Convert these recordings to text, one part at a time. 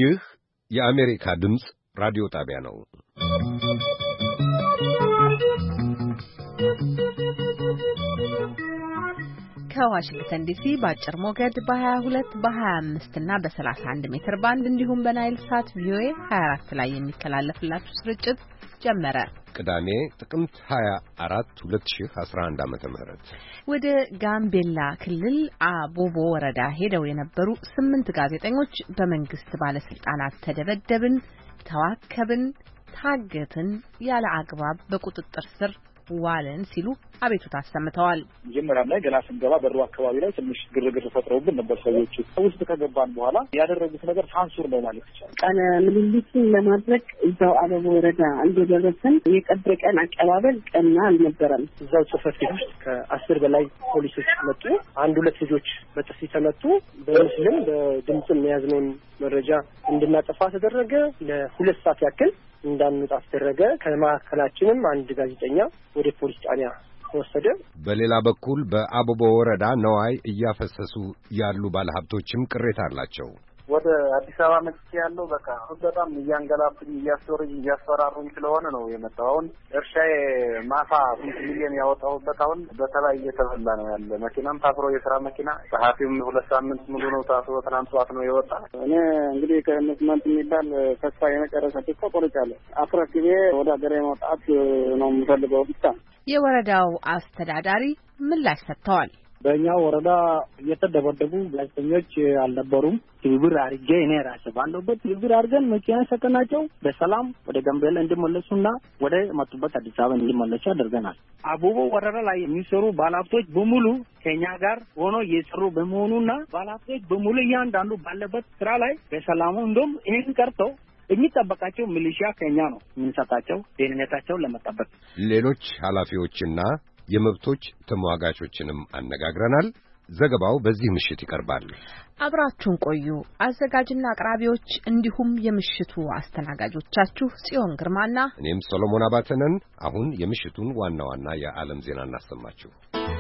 ይህ የአሜሪካ ድምፅ ራዲዮ ጣቢያ ነው። ከዋሽንግተን ዲሲ በአጭር ሞገድ በ22 በ25 እና በ31 ሜትር ባንድ እንዲሁም በናይል ሳት ቪኦኤ 24 ላይ የሚተላለፍላችሁ ስርጭት ጀመረ። ቅዳሜ ጥቅምት 24 2011 ዓ.ም ወደ ጋምቤላ ክልል አቦቦ ወረዳ ሄደው የነበሩ 8 ጋዜጠኞች በመንግስት ባለስልጣናት ተደበደብን፣ ተዋከብን፣ ታገትን፣ ያለ አግባብ በቁጥጥር ስር ዋለን ሲሉ አቤቱታ አሰምተዋል። መጀመሪያ ላይ ገና ስንገባ በሩ አካባቢ ላይ ትንሽ ግርግር ፈጥረውብን ነበር። ሰዎቹ ውስጥ ከገባን በኋላ ያደረጉት ነገር ሳንሱር ነው ማለት ይቻላል። ቃለ ምልልሱን ለማድረግ እዛው አቦቦ ወረዳ እንደደረሰን የቀን አቀባበል ቀና አልነበረም። እዛው ጽሕፈት ቤት ውስጥ ከ10 በላይ ፖሊሶች መጡ። አንድ ሁለት ልጆች በጥፊ ተመቱ። በምስልም በድምጽም የያዝነውን መረጃ እንድናጠፋ ተደረገ። ለ2 ሰዓት ያክል እንዳንወጣ ተደረገ። ከማዕከላችንም አንድ ጋዜጠኛ ወደ ፖሊስ ጣቢያ ተወሰደ። በሌላ በኩል በአቦቦ ወረዳ ነዋይ እያፈሰሱ ያሉ ባለሀብቶችም ቅሬታ አላቸው። ወደ አዲስ አበባ መጥቼ ያለው በቃ በጣም እያንገላብኝ እያስፈራሩኝ ስለሆነ ነው የመጣው። አሁን እርሻዬ ማሳ 5 ሚሊዮን ያወጣሁበት አሁን በተለይ እየተበላ ነው ያለ። መኪናም ታስሮ የስራ መኪና ጸሐፊውም 2 ሳምንት ሙሉ ነው ታስሮ ትናንት ጠዋት ነው የወጣ። እኔ እንግዲህ ከመስማት የሚባል ተስፋ የመጨረሻ ተስፋ ቆርጫለሁ። አፍረክቤ ወደ ሀገሬ መውጣት ነው የምፈልገው ብቻ። የወረዳው አስተዳዳሪ ምላሽ ሰጥተዋል። በእኛው ወረዳ እየተደበደቡ ጋዜጠኞች አልነበሩም። ትብብር አድርጌ እኔ ራሴ ባለሁበት ትብብር አድርገን መኪና ሰጠናቸው። በሰላም ወደ ጋምቤላ እንዲመለሱና ወደ መጡበት አዲስ አበባ እንዲመለሱ አድርገናል። አቦቦ ወረዳ ላይ የሚሰሩ ባለሀብቶች በሙሉ ከኛ ጋር ሆኖ እየሰሩ በመሆኑና ባለሀብቶች በሙሉ እያንዳንዱ ባለበት ስራ ላይ በሰላሙ እንደውም ይህን ቀርተው የሚጠበቃቸው ሚሊሺያ ከኛ ነው የምንሰጣቸው ደህንነታቸውን ለመጠበቅ። ሌሎች ኃላፊዎችና የመብቶች ተሟጋቾችንም አነጋግረናል። ዘገባው በዚህ ምሽት ይቀርባል። አብራችሁን ቆዩ። አዘጋጅና አቅራቢዎች እንዲሁም የምሽቱ አስተናጋጆቻችሁ ጽዮን ግርማና እኔም ሶሎሞን አባተ ነን። አሁን የምሽቱን ዋና ዋና የዓለም ዜና እናሰማችሁ።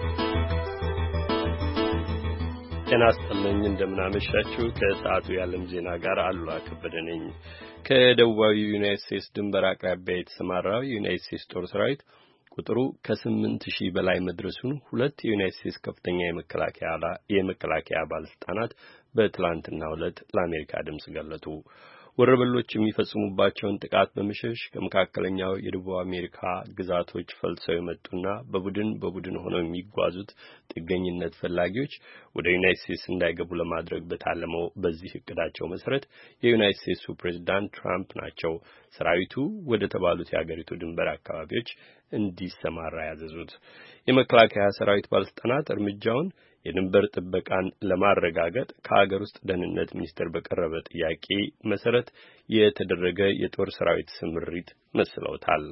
ጤና ይስጥልኝ፣ እንደምናመሻችሁ። ከሰዓቱ የዓለም ዜና ጋር አሉላ ከበደ ነኝ። ከደቡባዊ ዩናይትድ ስቴትስ ድንበር አቅራቢያ የተሰማራው የዩናይትድ ስቴትስ ጦር ሰራዊት ቁጥሩ ከ8000 በላይ መድረሱን 2 የዩናይትድ ስቴትስ ከፍተኛ የመከላከያ ባለስልጣናት በትላንትናው ዕለት ለአሜሪካ ድምጽ ገለጡ። ወረበሎች የሚፈጽሙባቸውን ጥቃት በመሸሽ ከመካከለኛው የደቡብ አሜሪካ ግዛቶች ፈልሰው የመጡና በቡድን ሆነው የሚጓዙት ጥገኝነት ፈላጊዎች ወደ ዩናይትድ ስቴትስ እንዳይገቡ ለማድረግ በታለመው በዚህ እቅዳቸው መሰረት የዩናይትድ ስቴትሱ ፕሬዝዳንት ትራምፕ ናቸው ሰራዊቱ ወደ ተባሉት የአገሪቱ ድንበር አካባቢዎች እንዲሰማራ ያዘዙት። የመከላከያ ሰራዊት ባለስልጣናት እርምጃውን የድንበር ጥበቃን ለማረጋገጥ ከሀገር ውስጥ ደህንነት ሚኒስቴር በቀረበ ጥያቄ መሰረት የተደረገ የጦር ሰራዊት ስምሪት መስለውታል።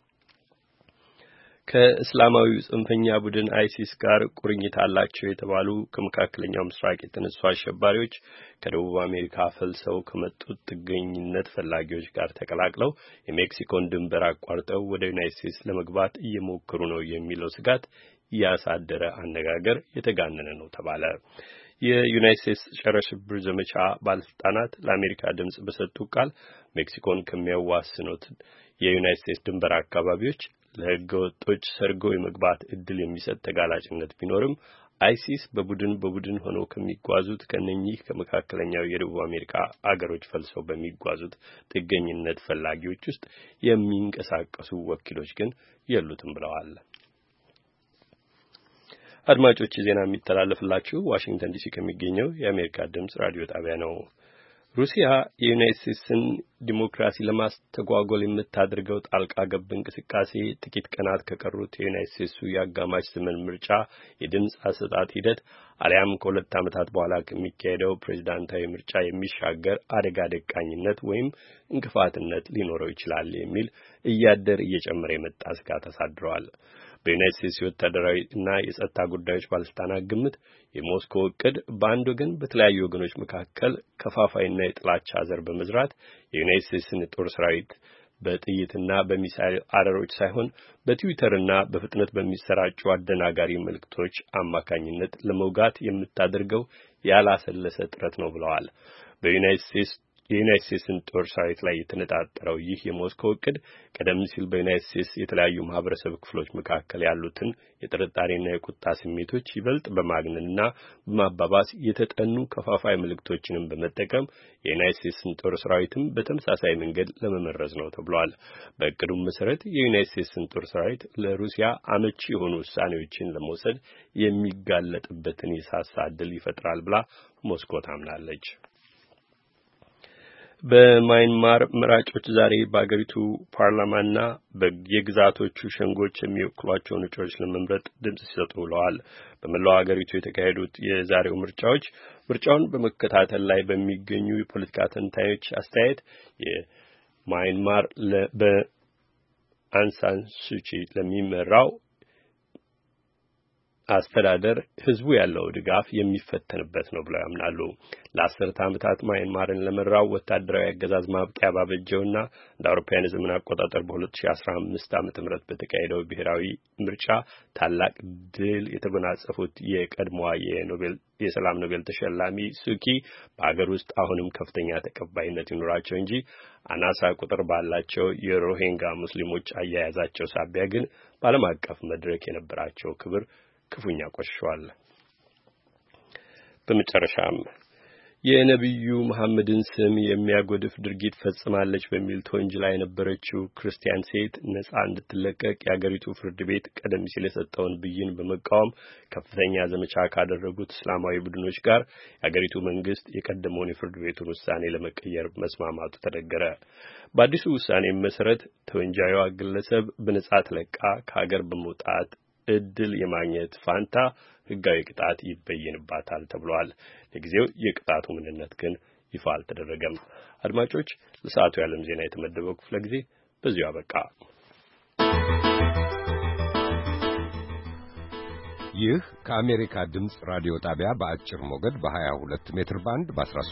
ከእስላማዊ ጽንፈኛ ቡድን አይሲስ ጋር ቁርኝት አላቸው የተባሉ ከመካከለኛው ምስራቅ የተነሱ አሸባሪዎች ከደቡብ አሜሪካ ፈልሰው ከመጡት ጥገኝነት ፈላጊዎች ጋር ተቀላቅለው የሜክሲኮን ድንበር አቋርጠው ወደ ዩናይትድ ስቴትስ ለመግባት እየሞከሩ ነው የሚለው ስጋት ያሳደረ አነጋገር የተጋነነ ነው ተባለ። የዩናይትድ ስቴትስ ጸረ ሽብር ዘመቻ ባለስልጣናት ለአሜሪካ ድምጽ በሰጡት ቃል ሜክሲኮን ከሚያዋስኑት የዩናይትድ ስቴትስ ድንበር አካባቢዎች ለሕገ ወጦች ሰርገው የመግባት እድል የሚሰጥ ተጋላጭነት ቢኖርም አይሲስ በቡድን ሆነው ከሚጓዙት ከነኚህ ከመካከለኛው የደቡብ አሜሪካ አገሮች ፈልሰው በሚጓዙት ጥገኝነት ፈላጊዎች ውስጥ የሚንቀሳቀሱ ወኪሎች ግን የሉትም ብለዋል። አድማጮች ዜና የሚተላለፍላችሁ ዋሽንግተን ዲሲ ከሚገኘው የአሜሪካ ድምጽ ራዲዮ ጣቢያ ነው። ሩሲያ የዩናይትድ ስቴትስን ዲሞክራሲ ለማስተጓጎል የምታደርገው ጣልቃ ገብ እንቅስቃሴ ጥቂት ቀናት ከቀሩት የዩናይትድ ስቴትሱ የአጋማሽ ዘመን ምርጫ የድምፅ አሰጣጥ ሂደት አሊያም ከ2 ዓመታት በኋላ ከሚካሄደው ፕሬዝዳንታዊ ምርጫ የሚሻገር አደጋ ደቃኝነት ወይም እንቅፋትነት ሊኖረው ይችላል የሚል እያደር እየጨመረ የመጣ ስጋት አሳድረዋል። በዩናይትድ ስቴትስ ወታደራዊ እና የጸጥታ ጉዳዮች ባለስልጣናት ግምት የሞስኮ እቅድ በአንድ ወገን በተለያዩ ወገኖች መካከል ከፋፋይና የጥላቻ ዘር በመዝራት የዩናይትድ ስቴትስን ጦር ሰራዊት በጥይትና በሚሳኤል አረሮች ሳይሆን በትዊተርና በፍጥነት በሚሰራጩ አደናጋሪ መልእክቶች አማካኝነት ለመውጋት የምታደርገው ያላሰለሰ ጥረት ነው ብለዋል። በዩናይትድ ስቴትስ የዩናይትድ ስቴትስን ጦር ሰራዊት ላይ የተነጣጠረው ይህ የሞስኮ እቅድ ቀደም ሲል በዩናይትድ ስቴትስ የተለያዩ ማህበረሰብ ክፍሎች መካከል ያሉትን የጥርጣሬና የቁጣ ስሜቶች ይበልጥ በማግነንና በማባባስ የተጠኑ ከፋፋይ ምልክቶችንም በመጠቀም የዩናይትድ ስቴትስን ጦር ሰራዊትም በተመሳሳይ መንገድ ለመመረዝ ነው ተብሏል። በእቅዱም መሰረት የዩናይትድ ስቴትስን ጦር ሰራዊት ለሩሲያ አመቺ የሆኑ ውሳኔዎችን ለመውሰድ የሚጋለጥበትን የሳሳ ዕድል ይፈጥራል ብላ ሞስኮ ታምናለች። በማይንማር መራጮች ዛሬ በአገሪቱ ፓርላማና በየግዛቶቹ ሸንጎች የሚወክሏቸውን እጩዎች ለመምረጥ ድምጽ ሲሰጡ ውለዋል። በመላው አገሪቱ የተካሄዱት የዛሬው ምርጫውን በመከታተል ላይ በሚገኙ የፖለቲካ ተንታኞች አስተያየት የማይንማር በአንሳን ሱቺ ለሚመራው አስተዳደር ህዝቡ ያለው ድጋፍ የሚፈተንበት ነው ብለው ያምናሉ። ለአስርተ ዓመታት ማይንማርን ለመራው ወታደራዊ አገዛዝ ማብቂያ ባበጀውና እንደ አውሮፓውያን ዘመን አቆጣጠር በ2015 ዓ.ም በተካሄደው ብሔራዊ ምርጫ ታላቅ ድል የተጎናጸፉት የቀድሞዋ የሰላም ኖቤል ተሸላሚ ሱኪ በአገር ውስጥ አሁንም ከፍተኛ ተቀባይነት ይኖራቸው እንጂ አናሳ ቁጥር ባላቸው የሮሂንጋ ሙስሊሞች አያያዛቸው ሳቢያ ግን በዓለም አቀፍ መድረክ የነበራቸው ክብር ክፉኛ ቆሽሿል። በመጨረሻም የነብዩ መሐመድን ስም የሚያጎድፍ ድርጊት ፈጽማለች በሚል ተወንጅላ የነበረችው ክርስቲያን ሴት ነጻ እንድትለቀቅ የአገሪቱ ፍርድ ቤት ቀደም ሲል የሰጠውን ብይን በመቃወም ከፍተኛ ዘመቻ ካደረጉት እስላማዊ ቡድኖች ጋር የአገሪቱ መንግስት የቀደመውን የፍርድ ቤቱን ውሳኔ ለመቀየር መስማማቱ ተነገረ። በአዲሱ ውሳኔ መሰረት ተወንጃዩዋ ግለሰብ በነጻ ተለቃ ከሀገር በመውጣት እድል የማግኘት ፋንታ ህጋዊ ቅጣት ይበየንባታል ተብሏል። ለጊዜው የቅጣቱ ምንነት ግን ይፋ አልተደረገም። አድማጮች፣ ለሰዓቱ የዓለም ዜና የተመደበው ክፍለ ጊዜ በዚሁ አበቃ። ይህ ከአሜሪካ ድምፅ ራዲዮ ጣቢያ በአጭር ሞገድ በ22 ሜትር ባንድ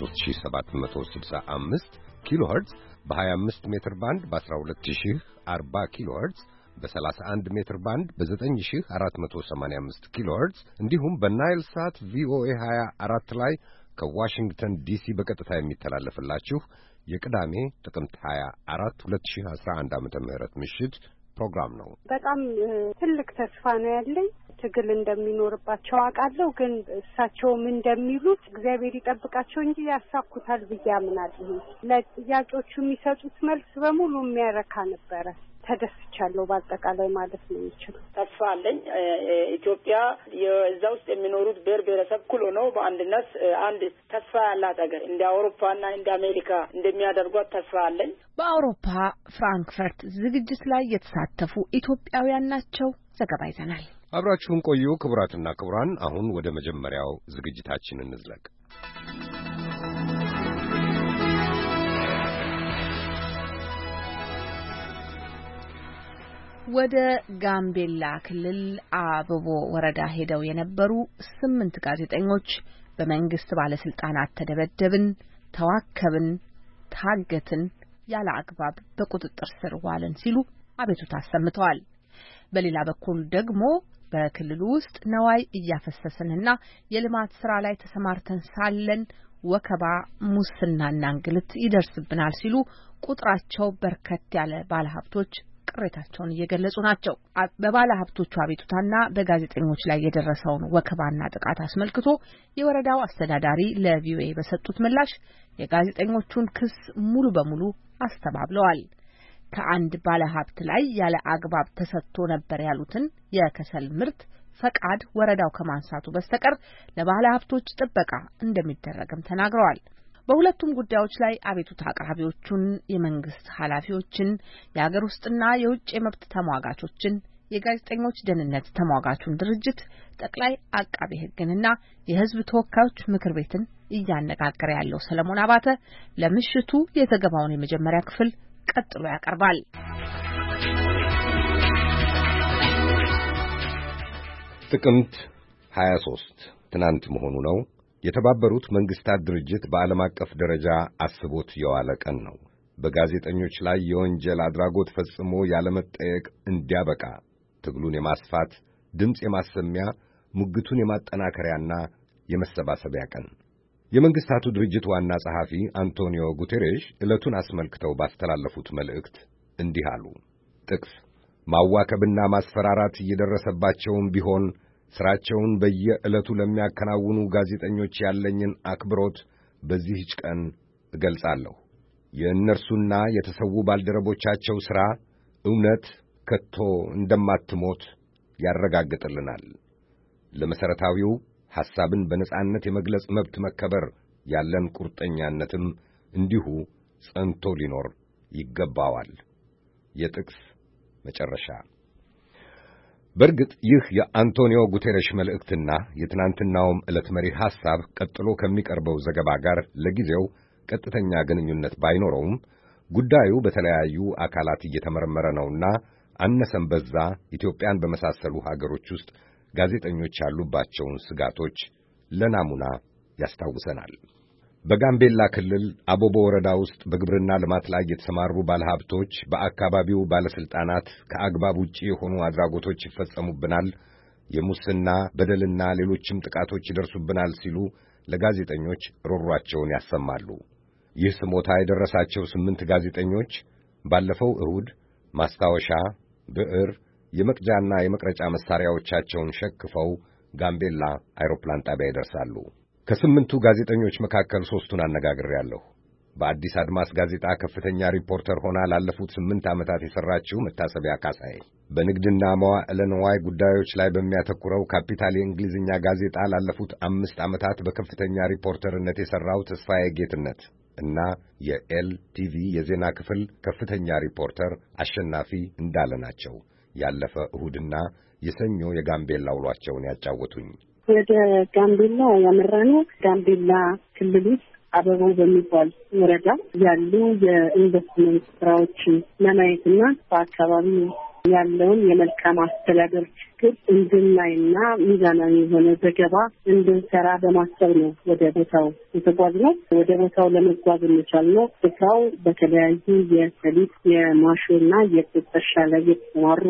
በ13765 ኪሎ ሄርትዝ በ25 ሜትር ባንድ በ12040 ኪሎ ሄርትዝ በ31 ሜትር ባንድ በ9485 ኪሎ ሄርትዝ እንዲሁም በናይል ሳት ቪኦኤ 24 ላይ ከዋሽንግተን ዲሲ በቀጥታ የሚተላለፍላችሁ የቅዳሜ ጥቅምት 24 2011 ዓ.ም ምሽት ፕሮግራም ነው። በጣም ትልቅ ተስፋ ነው ያለኝ። ትግል እንደሚኖርባቸው አውቃለሁ። ግን እሳቸውም እንደሚሉት እግዚአብሔር ይጠብቃቸው እንጂ ያሳኩታል ብዬ አምናለሁ። ለጥያቄዎቹ የሚሰጡት መልስ በሙሉ የሚያረካ ነበረ። ተደስቻለሁ በአጠቃላይ ማለት ነው የሚችለው። ተስፋ አለኝ። ኢትዮጵያ የዛ ውስጥ የሚኖሩት ብሔረሰብ እኩል ሆነው በአንድነት አንድ ተስፋ ያላት ሀገር እንደ አውሮፓና እንደ አሜሪካ እንደሚያደርጓት ተስፋ አለኝ። በአውሮፓ ፍራንክፈርት ዝግጅት ላይ የተሳተፉ ኢትዮጵያውያን ናቸው። ዘገባ ይዘናል። አብራችሁን ቆዩ። ክቡራትና ክቡራን፣ አሁን ወደ መጀመሪያው ዝግጅታችን እንዝለቅ። ወደ ጋምቤላ ክልል አበቦ ወረዳ ሄደው የነበሩ 8 ጋዜጠኞች በመንግስት ባለስልጣናት ተደበደብን፣ ተዋከብን፣ ታገትን፣ ያለ አግባብ በቁጥጥር ስር ዋልን ሲሉ አቤቱታ አሰምተዋል። በሌላ በኩል ደግሞ በክልሉ ውስጥ ነዋይ እያፈሰስንና የልማት ስራ ላይ ተሰማርተን ሳለን ወከባ፣ ሙስናና እንግልት ይደርስብናል ሲሉ ቁጥራቸው በርከት ያለ ባለሀብቶች ቅሬታቸውን እየገለጹ ናቸው። በባለሀብቶቹ አቤቱታና በጋዜጠኞች ላይ የደረሰውን ወከባና ጥቃት አስመልክቶ የወረዳው አስተዳዳሪ ለቪኦኤ በሰጡት ምላሽ የጋዜጠኞቹን ክስ ሙሉ በሙሉ አስተባብለዋል። ከአንድ ባለሀብት ላይ ያለ አግባብ ተሰጥቶ ነበር ያሉትን የከሰል ምርት ፈቃድ ወረዳው ከማንሳቱ በስተቀር ለባለሀብቶች ጥበቃ እንደሚደረግም ተናግረዋል። በሁለቱም ጉዳዮች ላይ አቤቱታ አቅራቢዎቹን፣ የመንግስት ኃላፊዎችን፣ የሀገር ውስጥና የውጭ የመብት ተሟጋቾችን፣ የጋዜጠኞች ደህንነት ተሟጋቹን ድርጅት፣ ጠቅላይ አቃቤ ሕግንና የሕዝብ ተወካዮች ምክር ቤትን እያነጋገረ ያለው ሰለሞን አባተ ለምሽቱ የዘገባውን የመጀመሪያ ክፍል ቀጥሎ ያቀርባል። ጥቅምት 23 ትናንት መሆኑ ነው። የተባበሩት መንግስታት ድርጅት በዓለም አቀፍ ደረጃ አስቦት የዋለ ቀን ነው። በጋዜጠኞች ላይ የወንጀል አድራጎት ፈጽሞ ያለመጠየቅ እንዲያበቃ ትግሉን የማስፋት ድምፅ የማሰሚያ ሙግቱን የማጠናከሪያና የመሰባሰቢያ ቀን። የመንግስታቱ ድርጅት ዋና ጸሐፊ አንቶኒዮ ጉቴሬሽ ዕለቱን አስመልክተው ባስተላለፉት መልእክት እንዲህ አሉ። ጥቅስ ማዋከብና ማስፈራራት እየደረሰባቸውም ቢሆን ሥራቸውን በየዕለቱ ለሚያከናውኑ ጋዜጠኞች ያለኝን አክብሮት በዚህች ቀን እገልጻለሁ። የእነርሱና የተሰዉ ባልደረቦቻቸው ሥራ እውነት ከቶ እንደማትሞት ያረጋግጥልናል። ለመሠረታዊው ሐሳብን በነጻነት የመግለጽ መብት መከበር ያለን ቁርጠኛነትም እንዲሁ ጸንቶ ሊኖር ይገባዋል። የጥቅስ መጨረሻ። በእርግጥ ይህ የአንቶኒዮ ጉቴሬሽ መልእክትና የትናንትናውም ዕለት መሪ ሐሳብ ቀጥሎ ከሚቀርበው ዘገባ ጋር ለጊዜው ቀጥተኛ ግንኙነት ባይኖረውም ጉዳዩ በተለያዩ አካላት እየተመረመረ ነውና አነሰም በዛ ኢትዮጵያን በመሳሰሉ ሀገሮች ውስጥ ጋዜጠኞች ያሉባቸውን ስጋቶች ለናሙና ያስታውሰናል። በጋምቤላ ክልል አቦቦ ወረዳ ውስጥ በግብርና ልማት ላይ የተሰማሩ ባለሀብቶች በአካባቢው ባለስልጣናት ከአግባብ ውጪ የሆኑ አድራጎቶች ይፈጸሙብናል፣ የሙስና በደልና ሌሎችም ጥቃቶች ይደርሱብናል ሲሉ ለጋዜጠኞች ሮሯቸውን ያሰማሉ። ይህ ስሞታ የደረሳቸው 8 ጋዜጠኞች ባለፈው እሁድ ማስታወሻ፣ ብዕር፣ የመቅጃና የመቅረጫ መሳሪያዎቻቸውን ሸክፈው ጋምቤላ አይሮፕላን ጣቢያ ይደርሳሉ። ከ8ቱ ጋዜጠኞች መካከል 3ቱን አነጋግሬያለሁ። በአዲስ አድማስ ጋዜጣ ከፍተኛ ሪፖርተር ሆና ላለፉት 8 ዓመታት የሠራችው መታሰቢያ ካሳዬ፣ በንግድና መዋዕለ ንዋይ ጉዳዮች ላይ በሚያተኩረው ካፒታል የእንግሊዝኛ ጋዜጣ ላለፉት 5 ዓመታት በከፍተኛ ሪፖርተርነት የሠራው ተስፋዬ ጌትነት እና የኤልቲቪ የዜና ክፍል ከፍተኛ ሪፖርተር አሸናፊ እንዳለ ናቸው። ያለፈ እሁድና የሰኞ የጋምቤላ ውሏቸውን ያጫወቱኝ። ወደ ጋምቤላ ያመራነው ጋምቤላ ክልል ውስጥ አበቦ በሚባል ወረዳ ያሉ የኢንቨስትመንት ስራዎችን ለማየትና በአካባቢው ያለውን የመልካም አስተዳደር ችግር እንድናይና ሚዛናዊ የሆነ ዘገባ እንድንሰራ በማሰብ ነው ወደ ቦታው የተጓዝነው። ወደ ቦታው ለመጓዝ የቻልነው ቦታው በተለያዩ የሰሊጥ የማሾና የጥጥ ላይ የተሰማሩ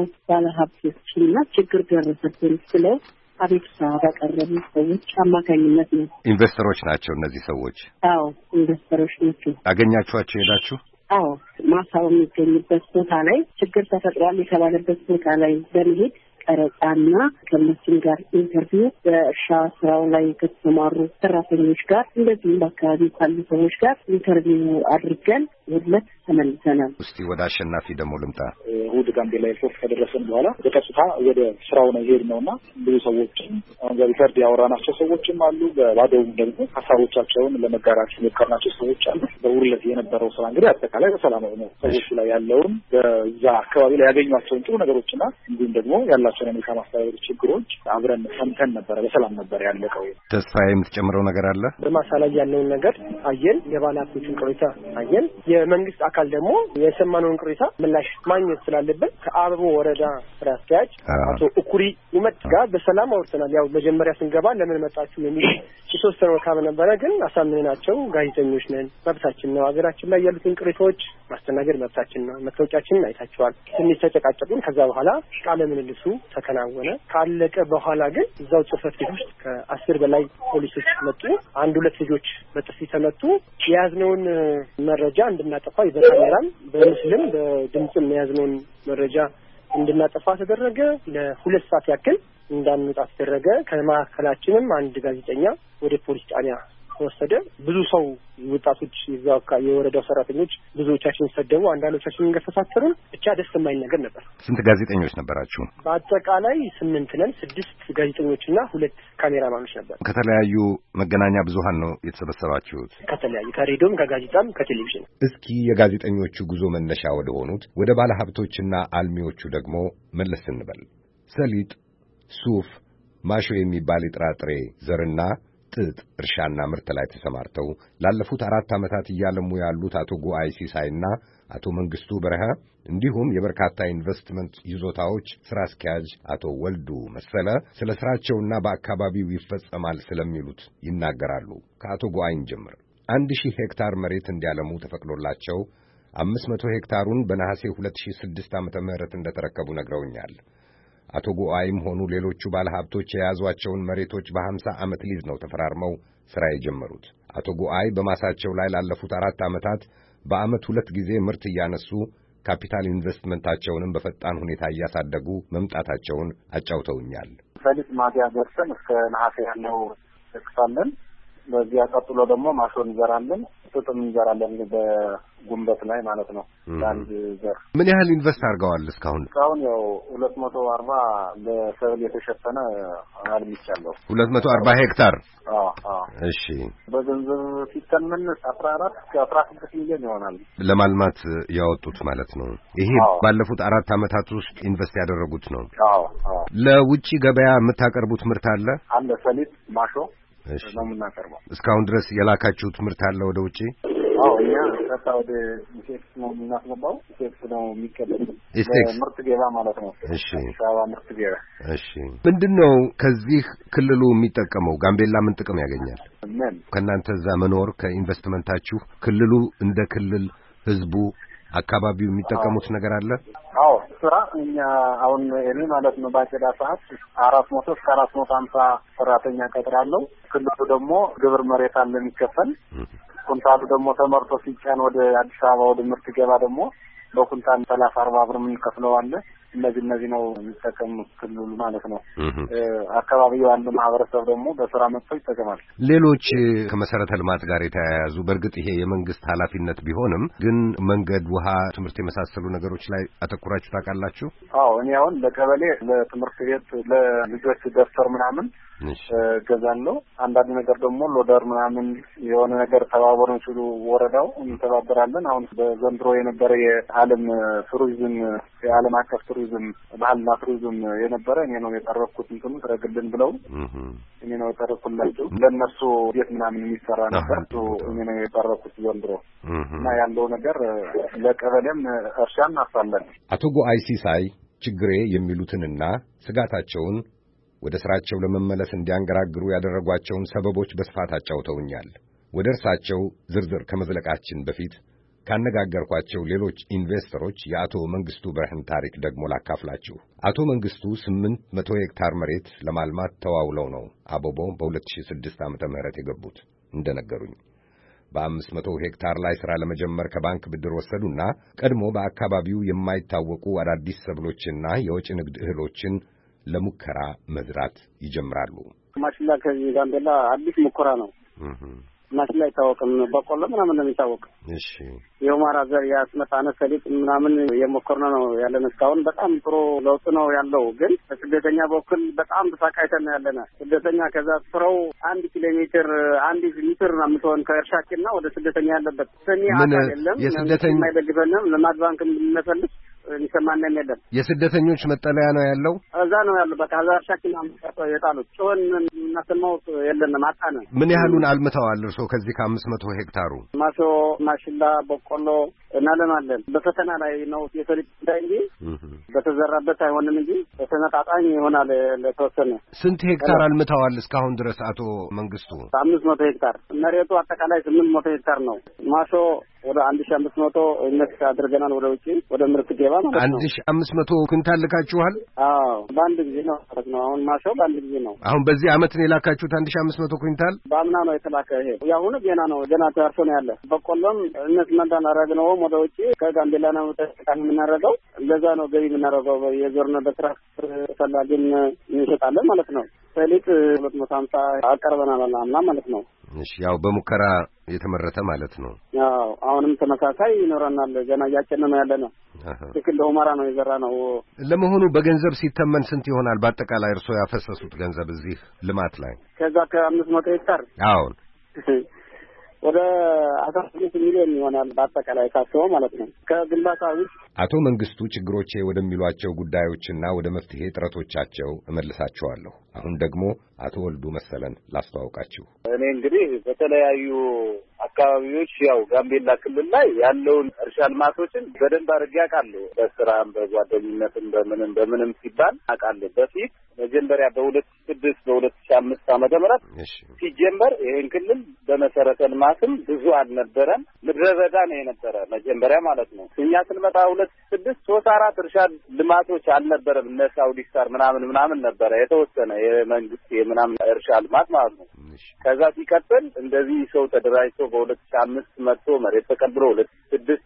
ባለሀብቶችና ችግር ደረሰብን ብለው አቤቱታ ባቀረቡ ሰዎች አማካኝነት ነው። ኢንቨስተሮች ናቸው እነዚህ ሰዎች? አዎ ኢንቨስተሮች ናቸው። አገኛችኋቸው ሄዳችሁ? አዎ ማሳው የሚገኝበት ቦታ ላይ ችግር ተፈጥሯል የተባለበት ቦታ ላይ በመሄድ ቀረጻና ከነሱም ጋር ኢንተርቪው በእርሻ ስራው ላይ ከተሰማሩ ሰራተኞች ጋር እንደዚሁም በአካባቢ ካሉ ሰዎች ጋር ኢንተርቪው አድርገን ወድለት ተመልሰናል። እስቲ ወደ አሸናፊ ደግሞ ልምጣ። እሑድ ጋምቤላ ኤርፖርት ከደረሰን በኋላ በቀጥታ ወደ ስራው ነው የሄድነውና ብዙ ሰዎችም አሁን በሪከርድ ያወራናቸው ሰዎችም አሉ። በባዶውም ደግሞ ሀሳቦቻቸውን ለመጋራት የሞከርናቸው ሰዎች አሉ። በውርለት የነበረው ስራ እንግዲህ አጠቃላይ በሰላም ነው። ሰዎቹ ላይ ያለውን በዛ አካባቢ ላይ ያገኟቸውን ጥሩ ነገሮችና እንዲሁም ደግሞ ያላቸውን የመልካም አስተዳደር ችግሮች አብረን ሰምተን ነበረ። በሰላም ነበር ያለቀው። ተስፋዬ የምትጨምረው ነገር አለ? በማሳ ላይ ያለውን ነገር አየን። የባለሀብቶችን ቅሬታ አየን። የመንግስት አካል ደግሞ የሰማነውን ቅሬታ ምላሽ ማግኘት ስላለብን ከአበቦ ወረዳ ስራ አስኪያጅ አቶ እኩሪ ውመት ጋር በሰላም አውርተናል። ያው መጀመሪያ ስንገባ ለምን መጣችሁ የሚል የተወሰነ ወካብ ነበረ፣ ግን አሳምነናቸው ጋዜጠኞች ነን፣ መብታችን ነው፣ ሀገራችን ላይ ያሉትን ቅሬታዎች ማስተናገድ መብታችን ነው፣ መታወቂያችንን አይታችኋል። ትንሽ ተጨቃጨቁን። ከዛ በኋላ ቃለ ምልልሱ ተከናወነ። ካለቀ በኋላ ግን እዛው ጽሕፈት ቤት ውስጥ ከ10 በላይ ፖሊሶች መጡ። 1-2 ልጆች በጥፊ ተመቱ። የያዝነውን መረጃ እንድናጠፋ በካሜራም በምስልም በድምፅም የያዝነውን መረጃ እንድናጠፋ ተደረገ። ለ2 ሰዓት ያክል እንዳንወጣ ተደረገ። ከመካከላችንም አንድ ጋዜጠኛ ወደ ፖሊስ ጣቢያ ተወሰደ። ብዙ ሰው ወጣቶች ይዛው የወረዳው ሰራተኞች ብዙዎቻችን ሰደቡ፣ አንዳንዶቻችን ገፈታተሩን። ብቻ ደስ የማይል ነገር ነበር። ስንት ጋዜጠኞች ነበራችሁ? በአጠቃላይ 8 ነን። 6 ጋዜጠኞችና 2 ካሜራማኖች ነበር። ከተለያዩ መገናኛ ብዙሃን ነው የተሰበሰባችሁት? ከተለያዩ ከሬዲዮም፣ ከጋዜጣም፣ ከቴሌቪዥን። እስኪ የጋዜጠኞቹ ጉዞ መነሻ ወደ ሆኑት ወደ ባለ ሀብቶችና አልሚዎቹ ደግሞ መለስ እንበል። ሰሊጥ፣ ሱፍ፣ ማሾ የሚባል የጥራጥሬ ዘርና ጥጥ እርሻና ምርት ላይ ተሰማርተው ላለፉት 4 ዓመታት እያለሙ ያሉት አቶ ጉአይ ሲሳይና አቶ መንግስቱ በረሃ እንዲሁም የበርካታ ኢንቨስትመንት ይዞታዎች ስራ አስኪያጅ አቶ ወልዱ መሰለ ስለ ስራቸውና በአካባቢው ይፈጸማል ስለሚሉት ይናገራሉ። ከአቶ ጉአይን ጀምር 1000 ሄክታር መሬት እንዲያለሙ ተፈቅዶላቸው 500 ሄክታሩን በነሐሴ 2006 ዓመተ ምህረት እንደተረከቡ ነግረውኛል። አቶ ጎአይም ሆኑ ሌሎቹ ባለሀብቶች የያዟቸውን መሬቶች በ50 ዓመት ሊዝ ነው ተፈራርመው ሥራ የጀመሩት። አቶ ጎአይ በማሳቸው ላይ ላለፉት 4 ዓመታት በዓመት 2 ጊዜ ምርት እያነሱ ካፒታል ኢንቨስትመንታቸውንም በፈጣን ሁኔታ እያሳደጉ መምጣታቸውን አጫውተውኛል። ሰሊጥ ማዲያ ደርሰን እስከ ነሐሴ ያለው ተክፋለን። በዚያ ቀጥሎ ደግሞ ማሾን እንዘራለን፣ ጥጥም እንዘራለን በጉንበት ላይ ማለት ነው። አንድ ዘር ምን ያህል ኢንቨስት አድርገዋል እስካሁን? ያው 240 ለሰብል የተሸፈነ አልሚቻለሁ። 240 ሄክታር። እሺ። በገንዘብ ሲተመን 14 እስከ 16 ሚሊዮን ይሆናል ለማልማት ያወጡት ማለት ነው። ይሄ ባለፉት 4 ዓመታት ውስጥ ኢንቨስት ያደረጉት ነው። ለውጪ ገበያ የምታቀርቡት ምርት አለ? ሰሊጥ ማሾ ነው የምናቀርበው። እስካሁን ድረስ የላካችሁት ምርት አለ ወደ ውጪ? እኛ ቀጥታ ወደ ኢቴክስ ነው የምናስገባው። ኢቴክስ ነው የሚቀበለው። ምርት ገባ ማለት ነው። እሺ። ሻባ ምርት ገባ። እሺ። ምንድነው ከዚህ ክልሉ የሚጠቀመው? ጋምቤላ ምን ጥቅም ያገኛል? ከእናንተ እዛ መኖር ከኢንቨስትመንታችሁ ክልሉ እንደ ክልል ህዝቡ አካባቢው የሚጠቀሙት ነገር አለ? ስራ እኛ አሁን እኔ ማለት ነው ባጨዳ ሰዓት 400 እስከ 450 ሰራተኛ ቀጥራለሁ። ክልሉ ደግሞ ግብር መሬት አለ የሚከፈል። ኩንታሉ ደግሞ ተመርቶ ሲጫን ወደ አዲስ አበባ ወደ ምርት ገባ ደግሞ በኩንታል 30-40 ብር የምንከፍለው አለ። እነዚህ ነው የሚጠቀሙት ክልሉ ማለት ነው። አካባቢው ያለው ማህበረሰብ ደግሞ በስራ መጥቶ ይጠቀማል። ሌሎች ከመሰረተ ልማት ጋር የተያያዙ በእርግጥ ይሄ የመንግስት ኃላፊነት ቢሆንም ግን መንገድ፣ ውሃ፣ ትምህርት የመሳሰሉ ነገሮች ላይ አተኩራችሁ ታውቃላችሁ? እኔ አሁን ለቀበሌ ለትምህርት ቤት ለልጆች ደብተር ምናምን ገዛለሁ። አንዳንድ ነገር ደግሞ ሎደር ምናምን የሆነ ነገር ተባበሩን ሲሉ ወረዳው እንተባበራለን። አሁን በዘንድሮ የነበረ የዓለም ቱሪዝም የዓለም አቀፍ ቱሪዝም ባህልና ቱሪዝም የነበረ እኔ ነው የጠረኩት። እንትኑ ረግልን ብለው እኔ ነው የጠረኩላቸው። ለነሱ ቤት ምናምን የሚሰራ ነበር እኔ ነው የጠረኩት ዘንድሮ እና ያለው ነገር ለቀበሌም እርሻ እናሳለን። አቶ ጎአይ ሲሳይ ችግሬ የሚሉትንና ስጋታቸውን ወደ ስራቸው ለመመለስ እንዲያንገራግሩ ያደረጓቸውን ሰበቦች በስፋት አጫውተውኛል። ወደ እርሳቸው ዝርዝር ከመዝለቃችን በፊት ካነጋገርኳቸው ሌሎች ኢንቨስተሮች የአቶ መንግስቱ ብርሃን ታሪክ ደግሞ ላካፍላችሁ። አቶ መንግስቱ 800 ሄክታር መሬት ለማልማት ተዋውለው ነው አቦቦ በ2006 ዓመተ ምህረት የገቡት። እንደነገሩኝ በ500 ሄክታር ላይ ሥራ ለመጀመር ከባንክ ብድር ወሰዱና ቀድሞ በአካባቢው የማይታወቁ አዳዲስ ሰብሎችና የወጭ ንግድ እህሎችን ለሙከራ መዝራት ይጀምራሉ። ማሽላ ከዚህ ጋምቤላ አዲስ ሙከራ ነው። ማሽላ አይታወቅም። በቆሎ ምናምን ነው የሚታወቅ። እሺ። የሁማራ ዘር ያስመጣነ ሰሊጥ ምናምን የሞከርነው ነው ያለን። እስካሁን በጣም ጥሩ ለውጥ ነው ያለው። ግን በስደተኛ በኩል በጣም ተሳቃይተን ያለና ስደተኛ ከዛ ስራው 1 ኪሎ ሜትር 1 ሜትር ነው የምትሆን ከእርሻችንና ወደ ስደተኛ ያለበት ሰሚ አካል የለም። የስደተኛ የማይደግፈንም ልማት ባንክ የምንፈልግ እንሰማነን የለም። የስደተኞች መጠለያ ነው ያለው። እዛ ነው ያለው። በቃ እዛ እርሻችን አምጥተው የጣሉት ጮን እናስማው የለንም። አጣነ። ምን ያህሉን አልምተዋል እርሶ ከዚህ ከ500 ሄክታሩ? ማሾ፣ ማሽላ፣ በቆሎ እናለማለን። በፈተና ላይ ነው የሰሊጥ እንጂ በተዘራበት አይሆንም እንጂ በተመጣጣኝ ይሆናል። ለተወሰነ ስንት ሄክታር አልምተዋል እስካሁን ድረስ አቶ መንግስቱ? 500 ሄክታር። መሬቱ አጠቃላይ 800 ሄክታር ነው። ማሾ ወደ 1500 ኢንቨስት አድርገናል። ወደ ውጪ ወደ ምርት ገባ ማለት ነው። 1500 ኩንታል ልካችኋል? በአንድ ጊዜ ነው ማለት ነው። አሁን ማሾ በአንድ ጊዜ ነው። አሁን በዚህ አመት ነው የላካችሁት 1500 ኩንታል? በአምና ነው የተላከ። ይሄ ያሁኑ ገና ነው። ገና ተርፎ ነው ያለ። በቆሎም ኢንቨስትመንት አደረግነው ወደ ውጪ ከጋምቤላ ነው ተጠቃሚ የምናደርገው። እንደዛ ነው ገቢ የምናደርገው። የዞርነ በትራክተር ፈላጊን እንሸጣለን ማለት ነው። ሰሊጥ 250 አቀርበናል አምና ማለት ነው። እሺ፣ ያው በሙከራ የተመረተ ማለት ነው። ያው አሁንም ተመሳሳይ ይኖረናል። ገና እያጨነ ነው ያለ ነው። ትክክል ለሁማራ ነው የዘራ ነው። ለመሆኑ በገንዘብ ሲተመን ስንት ይሆናል በአጠቃላይ እርሶ ያፈሰሱት ገንዘብ እዚህ ልማት ላይ? ከዛ ከ500 ሄክታር አሁን ወደ 15 ሚሊዮን ይሆናል በአጠቃላይ ታስበው ማለት ነው ከግንባታ ውስጥ። አቶ መንግስቱ ችግሮቼ ወደሚሏቸው ጉዳዮችና ወደ መፍትሄ ጥረቶቻቸው እመልሳቸዋለሁ። አሁን ደግሞ አቶ ወልዱ መሰለን ላስተዋውቃችሁ። እኔ እንግዲህ በተለያዩ አካባቢዎች ያው ጋምቤላ ክልል ላይ ያለውን እርሻ ልማቶችን በደንብ አድርጌ አውቃለሁ። በስራም በጓደኝነትም በምንም ሲባል አውቃለሁ። በፊት መጀመሪያ በ2006 በ2005 ዓመተ ምህረት ሲጀመር ይሄን ክልል በመሰረተ ልማትም ብዙ አልነበረም። ምድረ በዳ ነው የነበረ መጀመሪያ ማለት ነው። እኛ ስንመጣ 2006 3-4 እርሻ ልማቶች አልነበረም። እነ ሳውዲ ስታር ምናምን ነበረ የተወሰነ የመንግስት የምናምን እርሻ ልማት ማለት ነው። ከዛ ሲቀጥል እንደዚህ ሰው ተደራጅቶ በ2005 መጥቶ መሬት ተቀብሎ 2006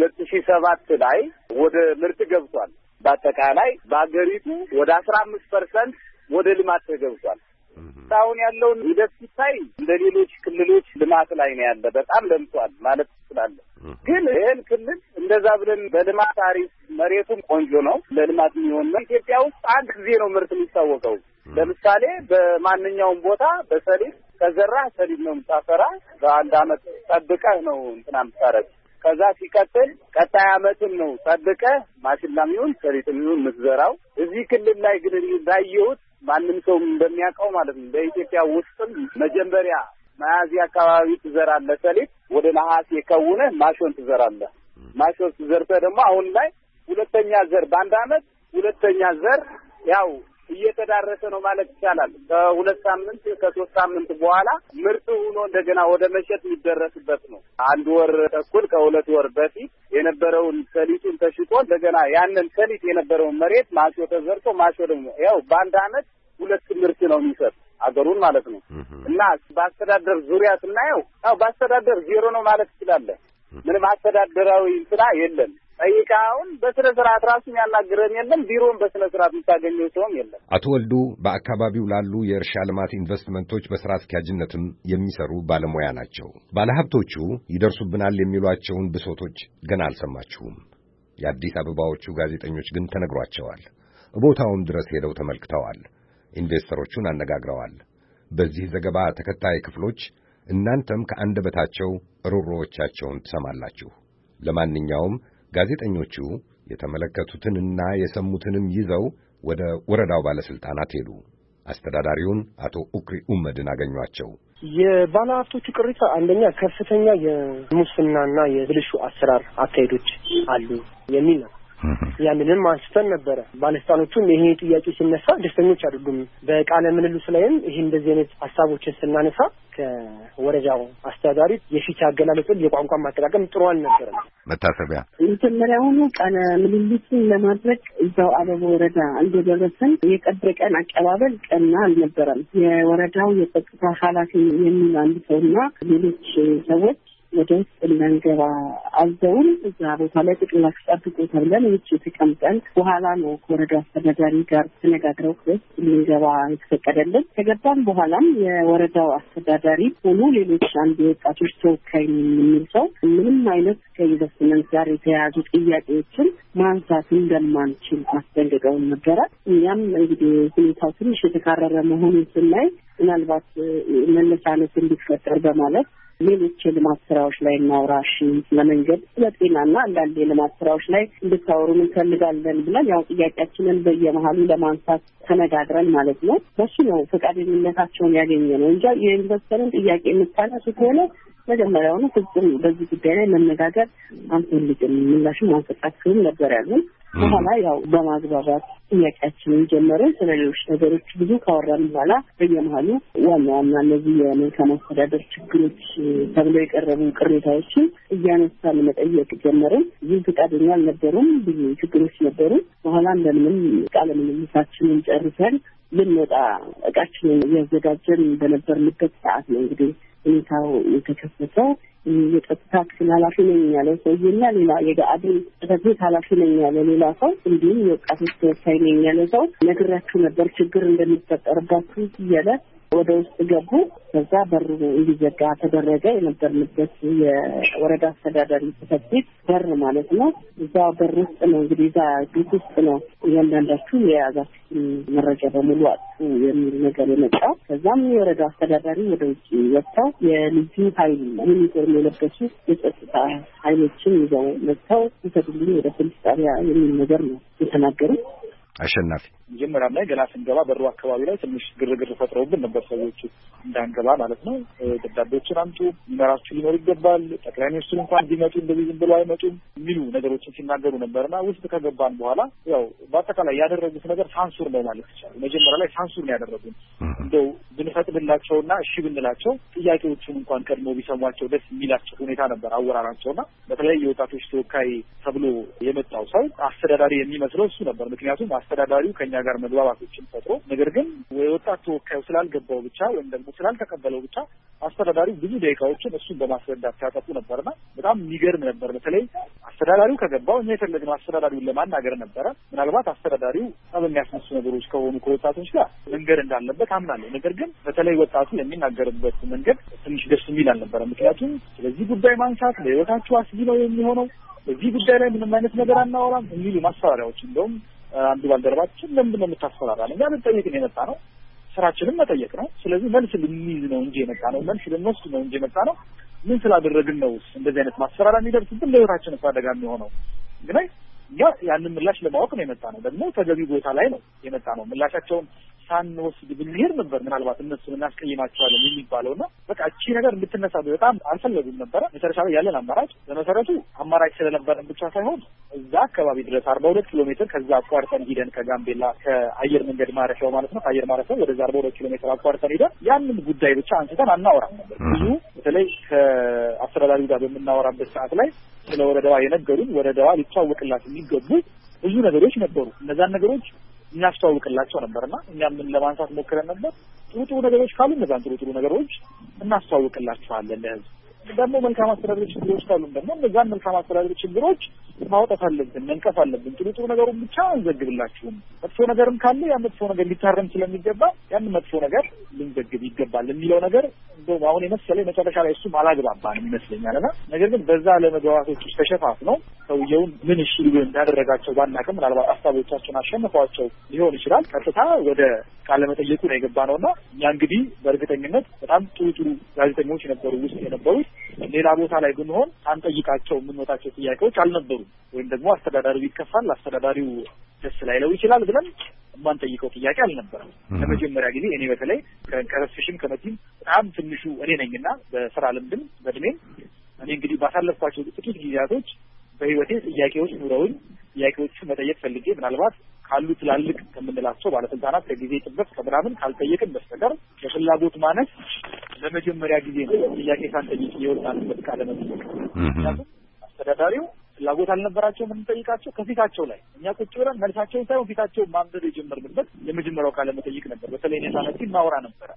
2007 ላይ ወደ ምርት ገብቷል። በአጠቃላይ በአገሪቱ ወደ 15% ወደ ልማት ተገብቷል። አሁን ያለውን ሂደት ሲታይ እንደ ሌሎች ክልሎች ልማት ላይ ነው ያለ። በጣም ለምቷል ማለት ይችላል። ግን ይሄን ክልል እንደዛ ብለን በልማት ታሪፍ መሬቱም ቆንጆ ነው ለልማት የሚሆን ነው። ኢትዮጵያ ውስጥ አንድ ጊዜ ነው ምርት የሚታወቀው። ለምሳሌ በማንኛውም ቦታ በሰሊጥ ከዘራ ሰሊጥ ነው የምታፈራ። በአንድ አመት ጠብቀህ ነው እንትና የምታረግ። ከዛ ሲቀጥል ቀጣይ አመትም ነው ጠብቀህ ማሽላም ይሁን ሰሊጥም ይሁን የምትዘራው። እዚህ ክልል ላይ ግን እንዳየሁት ማንም ሰው እንደሚያውቀው ማለት ነው በኢትዮጵያ ውስጥም መጀመሪያ ሚያዝያ አካባቢ ትዘራለህ ሰሊጥ፣ ወደ ነሐሴ ከውነህ ማሾን ትዘራለህ። ማሾን ትዘርተህ ደግሞ አሁን ላይ ሁለተኛ ዘር በአንድ አመት ሁለተኛ ዘር ያው እየተዳረሰ ነው ማለት ይቻላል። ከ2 ሳምንት ከ3 ሳምንት በኋላ ምርት ሆኖ እንደገና ወደ መሸጥ የሚደረስበት ነው። 1 ወር ተኩል ከ2 ወር በፊት የነበረውን ሰሊጡን ተሽጦ እንደገና ያንን ሰሊጥ የነበረውን መሬት ማሾ ተዘርቶ ማሾ ደግሞ ያው በአንድ አመት 2 ምርት ነው የሚሰጥ አገሩን ማለት ነው። እና በአስተዳደር ዙሪያ ስናየው ያው በአስተዳደር ዜሮ ነው ማለት ይችላል። ምንም አስተዳደራዊ እንትና የለም። ጠይቃውን በስነ ስርዓት ራሱን ያናገረን የለም። ቢሮን በስነ ስርዓት የምታገኘው ሰውም የለም። አቶ ወልዱ በአካባቢው ላሉ የእርሻ ልማት ኢንቨስትመንቶች በስራ አስኪያጅነትም የሚሰሩ ባለሙያ ናቸው። ባለሀብቶቹ ይደርሱብናል የሚሏቸውን ብሶቶች ገና አልሰማችሁም። የአዲስ አበባዎቹ ጋዜጠኞች ግን ተነግሯቸዋል። ቦታውም ድረስ ሄደው ተመልክተዋል። ኢንቨስተሮቹን አነጋግረዋል። በዚህ ዘገባ ተከታይ ክፍሎች እናንተም ከአንደበታቸው ሩሮዎቻቸውን ትሰማላችሁ። ለማንኛውም ጋዜጠኞቹ የተመለከቱትንና የሰሙትንም ይዘው ወደ ወረዳው ባለስልጣናት ሄዱ። አስተዳዳሪውን አቶ ኡክሪ ኡመድን አገኟቸው። የባለሀብቶቹ ቅሬታ አንደኛ ከፍተኛ የሙስናና የብልሹ አሰራር አካሄዶች አሉ የሚል ነው። ያንንም አንስተን ነበረ። ባለስልጣኖቹም ይሄ ጥያቄ ሲነሳ ደስተኞች አይደሉም። በቃለ ምልልሱ ላይም ይሄ እንደዚህ አይነት ሀሳቦችን ስናነሳ ከወረዳው አስተዳዳሪ የፊት አገላለጽን የቋንቋ ማጠቃቀም ጥሩ አልነበረም። መታሰቢያ መጀመሪያውኑ ቃለ ምልልሱን ለማድረግ እዛው አበቦ ወረዳ እንደደረሰን የቀን አቀባበል ቀና አልነበረም። የወረዳው የጸጥታ ኃላፊ የሚል አንድ ሰውና ሌሎች ሰዎች ወደ ውስጥ እንዳንገባ አዘውን እዛ ቦታ ላይ ጥቅላችሁ ጠብቁ ተብለን ውጭ ተቀምጠን በኋላ ነው ከወረዳ አስተዳዳሪ ጋር ተነጋግረው እንገባ የተፈቀደልን። ከገባን በኋላም የወረዳው አስተዳዳሪ ሆኖ ሌሎች አንድ የወጣቶች ተወካይ የሚል ሰው ምንም አይነት ከኢንቨስትመንት ጋር የተያያዙ ጥያቄዎችን ማንሳት እንደማንችል አስጠንቅቀውን ነበረ። እኛም እንግዲህ ሁኔታው ትንሽ የተካረረ መሆኑን ስናይ ምናልባት መነሳነት እንዲፈጠር በማለት ሌሎች የልማት ስራዎች ላይ እናውራሽ ለመንገድ ስለጤናና አንዳንድ የልማት ስራዎች ላይ እንድታወሩ እንፈልጋለን ብለን ያው ጥያቄያችንን በየመሃሉ ለማንሳት ተነጋግረን ማለት ነው። በሱ ነው ፈቃደኝነታቸውን ያገኘነው እንጂ የኢንቨስተርን ጥያቄ የምታነሱ ከሆነ መጀመሪያውኑ ፍጹም በዚህ ጉዳይ ላይ መነጋገር አንፈልግም ምላሽም አንሰጣችሁም ነበር ያሉን። በኋላ ያው በማግባባት ጥያቄያችንን ጀመርን። ስለሌሎች ነገሮች ብዙ ካወራን በኋላ በየመሃሉ ዋና እነዚህ የመልካም አስተዳደር ችግሮች ተብለው የቀረቡ ቅሬታዎችን እያነሳን መጠየቅ ጀመርን። ብዙ ፈቃደኛ አልነበሩም። ብዙ ችግሮች ነበሩ። በኋላ እንደምንም ቃለ ምልልሳችንን ጨርሰን ልንወጣ እቃችንን እያዘጋጀን በነበርንበት ሰዓት ነው እንግዲህ ሁኔታው የተከሰተው። የጸጥታ ክፍል ኃላፊ ነኝ ያለው ሰውዬና ሌላ የጋአድን ጽሕፈት ቤት ኃላፊ ነኝ ያለ ሌላ ሰው እንዲሁም የወጣቶች ተወካይ ነኝ ያለ ሰው ነግራችሁ ነበር ችግር እንደሚፈጠርባችሁ እያለ ወደ ውስጥ ገቡ። ከዛ በሩ እንዲዘጋ ተደረገ። የነበርንበት የወረዳ አስተዳዳሪ ጽሕፈት ቤት በር ማለት ነው። እዛ በር ውስጥ ነው እንግዲህ እዛ ቤት ውስጥ ነው እያንዳንዳችሁ የያዛችሁን መረጃ በሙሉ አጥፉ የሚል ነገር የመጣው። ከዛም የወረዳ አስተዳዳሪ ወደ ውጭ ወጥተው የልዩ ኃይል ዩኒፎርም የለበሱ የጸጥታ ኃይሎችን ይዘው መጥተው ውሰዱልኝ ወደ ፖሊስ ጣቢያ የሚል ነገር ነው የተናገሩት። አሸናፊ መጀመሪያም ላይ ገና ስንገባ በሩ አካባቢ ላይ ትንሽ ግርግር ፈጥረውብን ነበር ሰዎቹ እንዳንገባ ማለት ነው። ደብዳቤዎችን አምጡ፣ ይመራችሁ ሊኖር ይገባል፣ ጠቅላይ ሚኒስትሩ እንኳን ቢመጡ እንደዚህ ዝም ብሎ አይመጡም የሚሉ ነገሮችን ሲናገሩ ነበርና ውስጥ ከገባን በኋላ ያው በአጠቃላይ ያደረጉት ነገር ሳንሱር ነው ማለት ይቻላል። መጀመሪያ ላይ ሳንሱር ነው ያደረጉት። እንደው ብንፈቅድላቸውና እሺ ብንላቸው ጥያቄዎቹን እንኳን ቀድሞ ቢሰሟቸው ደስ የሚላቸው ሁኔታ ነበር አወራራቸውና በተለይ የወጣቶች ተወካይ ተብሎ የመጣው ሰው አስተዳዳሪ የሚመስለው እሱ ነበር። ምክንያቱም አስተዳዳሪው ከኛ ጋር መግባባቶችን ፈጥሮ ነገር ግን የወጣት ተወካዩ ስላልገባው ብቻ ወይም ደግሞ ስላልተቀበለው ብቻ አስተዳዳሪው ብዙ ደቂቃዎችን እሱን በማስረዳት ሲያጠፉ ነበርና በጣም የሚገርም ነበር። በተለይ አስተዳዳሪው ከገባው እኛ የፈለግነው አስተዳዳሪውን ለማናገር ነበረ። ምናልባት አስተዳዳሪው በሚያስነሱ ነገሮች ከሆኑ ከወጣቶች ጋር መንገድ እንዳለበት አምናለሁ። ነገር ግን በተለይ ወጣቱ የሚናገርበት መንገድ ትንሽ ደስ የሚል አልነበረ። ምክንያቱም ስለዚህ ጉዳይ ማንሳት ለህይወታችሁ አስጊ ነው የሚሆነው፣ በዚህ ጉዳይ ላይ ምንም አይነት ነገር አናወራም የሚሉ ማስፈራሪያዎች እንደውም አንዱ ባልደረባችን ለምንድን ነው የምታስፈራራን? እኛ ልንጠይቅ ነው የመጣ ነው፣ ስራችንም መጠየቅ ነው። ስለዚህ መልስ ልንይዝ ነው እንጂ የመጣ ነው፣ መልስ ልንወስድ ነው እንጂ የመጣ ነው። ምን ስላደረግን ነው እንደዚህ አይነት ማስፈራሪያ የሚደርስብን? ለህይወታችን አደጋ የሚሆነው ግን እኛ ያንን ምላሽ ለማወቅ ነው የመጣ ነው። ደግሞ ተገቢ ቦታ ላይ ነው የመጣ ነው። ምላሻቸውን ሳንወስድ ብንሄድ ነበር ምናልባት እነሱን እናስቀይማቸዋለን የሚባለውና በቃ እቺ ነገር እንድትነሳ በጣም አልፈለጉም ነበረ። መጨረሻ ላይ ያለን አማራጭ በመሰረቱ አማራጭ ስለነበረን ብቻ ሳይሆን እዛ አካባቢ ድረስ 42 ኪሎ ሜትር ከዛ አቋርጠን ሂደን ከጋምቤላ ከአየር መንገድ ማረፊያው ማለት ነው ከአየር ማረፊያው ወደዛ 42 ኪሎ ሜትር አቋርጠን ሂደን ያንን ጉዳይ ብቻ አንስተን አናወራም ነበር። ብዙ በተለይ ከአስተዳዳሪው ጋር በምናወራበት ሰዓት ላይ ስለ ወረዳዋ የነገሩን ወረዳዋ ሊታወቅላት የሚገቡ ብዙ ነገሮች ነበሩ። እነዛን ነገሮች እናስተዋውቅላቸው ነበርና እኛም ምን ለማንሳት ሞክረን ነበር። ጥሩ ነገሮች ካሉ እነዛን ጥሩ ነገሮች እናስተዋውቅላቸዋለን ለህዝብ። ደግሞ መልካም አስተዳደር ችግሮች ካሉ ደግሞ እነዛን መልካም አስተዳደር ችግሮች ማውጣት አለብን፣ መንቀፍ አለብን። ጥሩ ነገሩን ብቻ አንዘግብላችሁም። መጥፎ ነገርም ካለ ያ መጥፎ ነገር ሊታረም ስለሚገባ ያን መጥፎ ነገር ልንዘግብ ይገባል የሚለው ነገር እንደውም አሁን የመሰለኝ መጨረሻ ላይ እሱም አላግባባንም ይመስለኛልና ነገር ግን በዛ ለመግባባቶች ውስጥ ተሸፋፍነው ሰውየውን ምን እሺ ሊሉ እንዳደረጋቸው ባናውቅም ምናልባት ሀሳቦቻቸውን አሸንፈዋቸው ሊሆን ይችላል። ቀጥታ ወደ ቃለ መጠየቁ ነው የገባነውና እኛ እንግዲህ በእርግጠኝነት በጣም ጥሩ ጋዜጠኞች ነበሩ ውስጥ የነበሩት። ሌላ ቦታ ላይ ብንሆን ሳንጠይቃቸው የምንወጣቸው ጥያቄዎች አልነበሩም። ወይም ደግሞ አስተዳዳሪው ይከፋል፣ አስተዳዳሪው ደስ ላይለው ይችላል ብለን የማንጠይቀው ጥያቄ አልነበረም። ለመጀመሪያ ጊዜ እኔ በተለይ ከረስሽም ከመቲም በጣም ትንሹ እኔ ነኝና በስራ ልምድም በእድሜም እኔ እንግዲህ ባሳለፍኳቸው ጥቂት ጊዜያቶች በህይወቴ ጥያቄዎች ኑረውኝ ጥያቄዎቹ መጠየቅ ፈልጌ ምናልባት ካሉ ትላልቅ ከምንላቸው ባለስልጣናት ከጊዜ ጥበት ከምናምን ካልጠየቅን በስተቀር በፍላጎት ማነስ ለመጀመሪያ ጊዜ ነው ጥያቄ ሳንጠይቅ የወጣንበት ቃለ መጠይቅ። ምክንያቱም አስተዳዳሪው ፍላጎት አልነበራቸውም የምንጠይቃቸው ከፊታቸው ላይ እኛ ቁጭ ብለን መልሳቸውን ሳይሆን ፊታቸውን ማንበብ የጀመርንበት የመጀመሪያው ቃለ መጠይቅ ነበር። በተለይ ነሳነቲ እናወራ ነበረ።